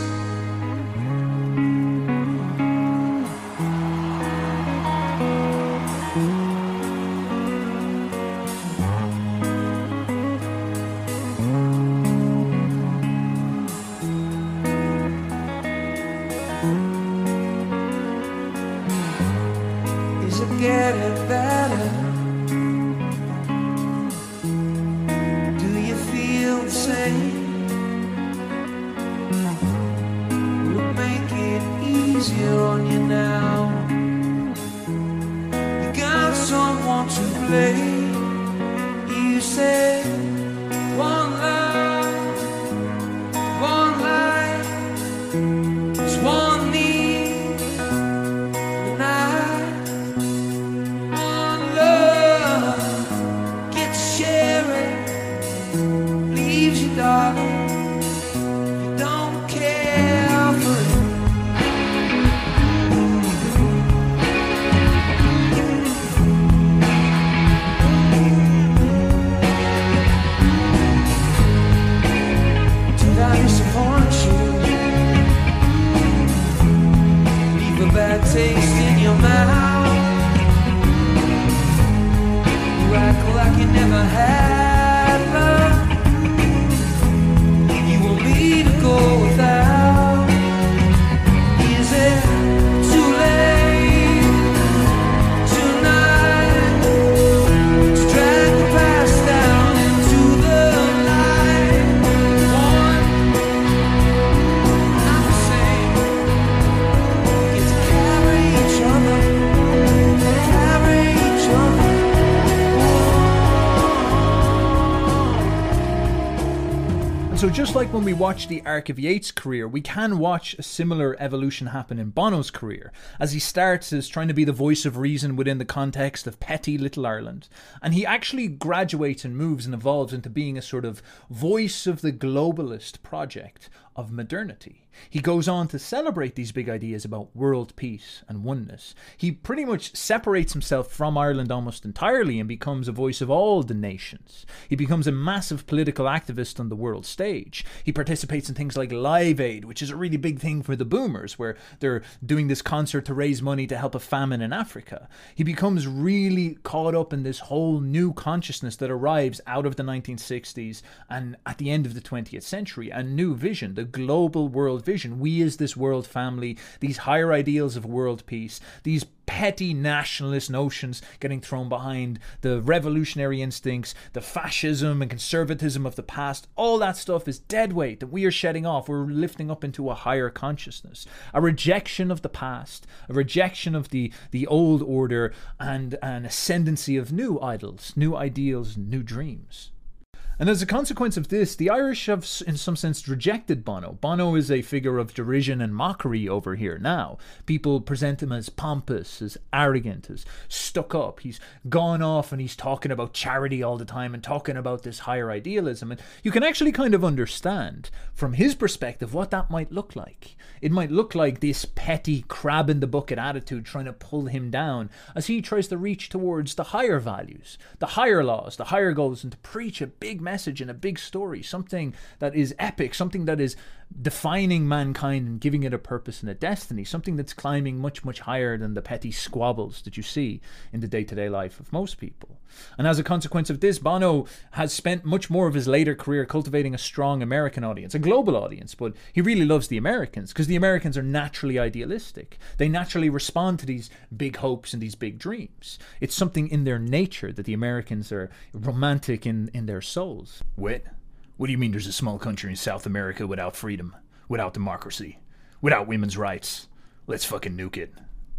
Is it getting better? Do you feel the same? Will it make it easier on you now? You got someone to blame. You said one love, one life, it's one need, and one love, get to share it, leaves you, darling, you don't care for it. Did I disappoint you? Leave a bad taste in your mouth. You act like you never had love. You want me to go without. Is it too late tonight to drag the past down into the light? One, not the same. Get to carry each other, carry each other. And so just like when we watch the arc of Yeats' career, we can watch a similar evolution happen in Bono's career, as he starts as trying to be the voice of reason within the context of petty little Ireland. And he actually graduates and moves and evolves into being a sort of voice of the globalist project of modernity. He goes on to celebrate these big ideas about world peace and oneness. He pretty much separates himself from Ireland almost entirely and becomes a voice of all the nations. He becomes a massive political activist on the world stage. He participates in things like Live Aid, which is a really big thing for the boomers, where they're doing this concert to raise money to help a famine in Africa. He becomes really caught up in this whole new consciousness that arrives out of the 1960s and at the end of the 20th century, a new vision, the the global world vision. We as this world family, these higher ideals of world peace, these petty nationalist notions getting thrown behind the revolutionary instincts, the fascism and conservatism of the past, all that stuff is dead weight that we are shedding off. We're lifting up into a higher consciousness, a rejection of the past, a rejection of the old order, and an ascendancy of new idols, new ideals, new dreams. And as a consequence of this, the Irish have in some sense rejected Bono. Bono is a figure of derision and mockery over here now. People present him as pompous, as arrogant, as stuck up. He's gone off and he's talking about charity all the time and talking about this higher idealism. And you can actually kind of understand from his perspective what that might look like. It might look like this petty crab in the bucket attitude trying to pull him down as he tries to reach towards the higher values, the higher laws, the higher goals, and to preach a big message and a big story, something that is epic, something that is defining mankind and giving it a purpose and a destiny, something that's climbing much, much higher than the petty squabbles that you see in the day-to-day life of most people. And as a consequence of this, Bono has spent much more of his later career cultivating a strong American audience, a global audience, but he really loves the Americans because the Americans are naturally idealistic. They naturally respond to these big hopes and these big dreams. It's something in their nature that the Americans are romantic in their souls. Wait, what do you mean there's a small country in South America without freedom, without democracy, without women's rights? Let's fucking nuke it.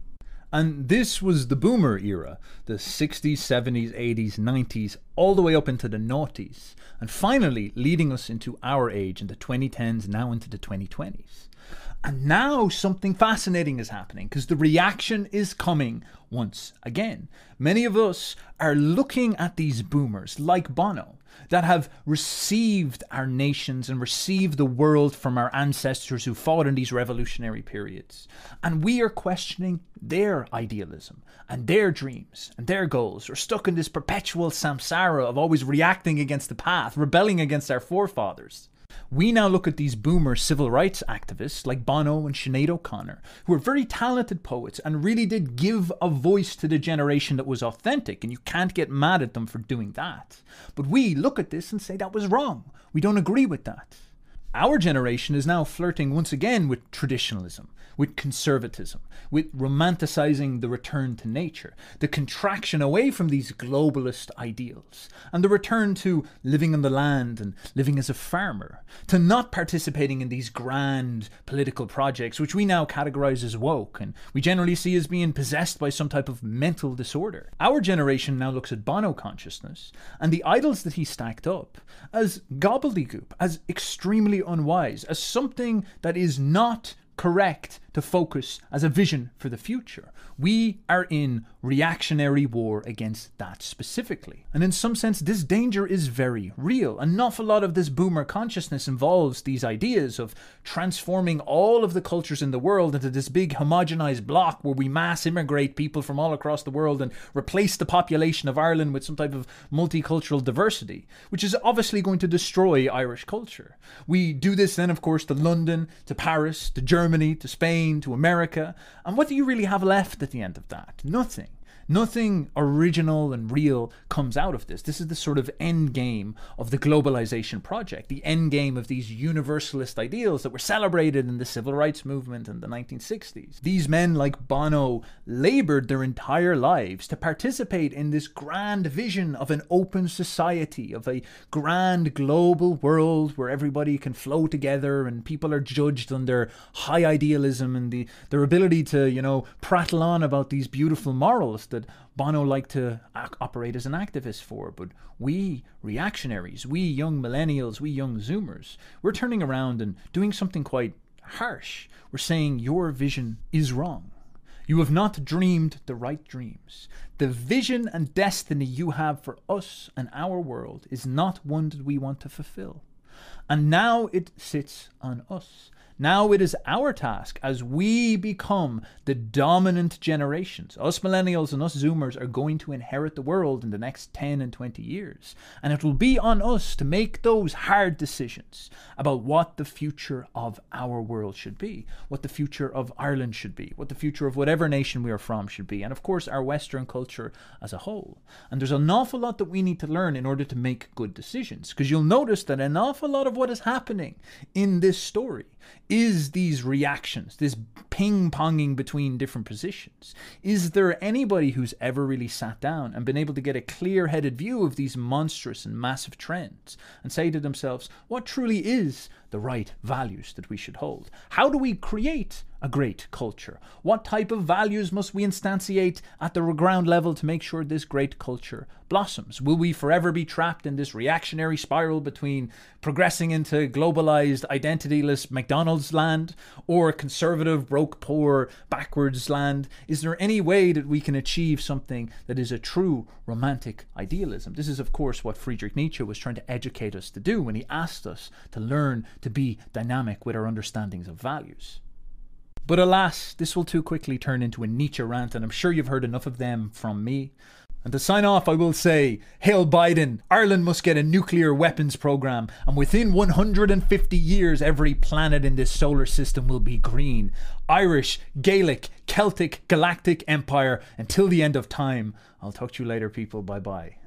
And this was the boomer era, the 60s, 70s, 80s, 90s, all the way up into the noughties, and finally leading us into our age, in the 2010s, now into the 2020s. And now something fascinating is happening because the reaction is coming once again. Many of us are looking at these boomers like Bono that have received our nations and received the world from our ancestors who fought in these revolutionary periods. And we are questioning their idealism and their dreams and their goals. We're stuck in this perpetual samsara of always reacting against the path, rebelling against our forefathers. We now look at these boomer civil rights activists like Bono and Sinead O'Connor, who are very talented poets and really did give a voice to the generation that was authentic, and you can't get mad at them for doing that. But we look at this and say that was wrong. We don't agree with that. Our generation is now flirting once again with traditionalism, with conservatism, with romanticizing the return to nature, the contraction away from these globalist ideals, and the return to living on the land and living as a farmer, to not participating in these grand political projects, which we now categorize as woke, and we generally see as being possessed by some type of mental disorder. Our generation now looks at Bono consciousness and the idols that he stacked up as gobbledygook, as extremely unwise, as something that is not correct to focus as a vision for the future. We are in reactionary war against that specifically. And in some sense, this danger is very real. An awful lot of this boomer consciousness involves these ideas of transforming all of the cultures in the world into this big homogenized block where we mass immigrate people from all across the world and replace the population of Ireland with some type of multicultural diversity, which is obviously going to destroy Irish culture. We do this then, of course, to London, to Paris, to Germany, to Spain, to America. And what do you really have left at the end of that? Nothing. Nothing original and real comes out of this. This is the sort of end game of the globalization project, the end game of these universalist ideals that were celebrated in the civil rights movement in the 1960s. These men like Bono labored their entire lives to participate in this grand vision of an open society, of a grand global world where everybody can flow together and people are judged on their high idealism and their ability to, prattle on about these beautiful morals that Bono liked to operate as an activist for. But we reactionaries, we young millennials, we young Zoomers, we're turning around and doing something quite harsh. We're saying your vision is wrong. You have not dreamed the right dreams. The vision and destiny you have for us and our world is not one that we want to fulfill. And now it sits on us. Now it is our task as we become the dominant generations. Us millennials and us zoomers are going to inherit the world in the next 10 and 20 years. And it will be on us to make those hard decisions about what the future of our world should be, what the future of Ireland should be, what the future of whatever nation we are from should be, and of course our Western culture as a whole. And there's an awful lot that we need to learn in order to make good decisions, because you'll notice that an awful lot of what is happening in this story is these reactions, this ping-ponging between different positions. Is there anybody who's ever really sat down and been able to get a clear-headed view of these monstrous and massive trends and say to themselves, what truly is the right values that we should hold? How do we create a great culture? What type of values must we instantiate at the ground level to make sure this great culture blossoms? Will we forever be trapped in this reactionary spiral between progressing into globalized, identityless McDonald's land or conservative, broke, poor, backwards land? Is there any way that we can achieve something that is a true romantic idealism? This is, of course, what Friedrich Nietzsche was trying to educate us to do when he asked us to learn to be dynamic with our understandings of values. But alas, this will too quickly turn into a Nietzsche rant, and I'm sure you've heard enough of them from me. And to sign off, I will say, Hail Biden, Ireland must get a nuclear weapons program, and within 150 years, every planet in this solar system will be green. Irish, Gaelic, Celtic, Galactic Empire, until the end of time. I'll talk to you later, people. Bye-bye.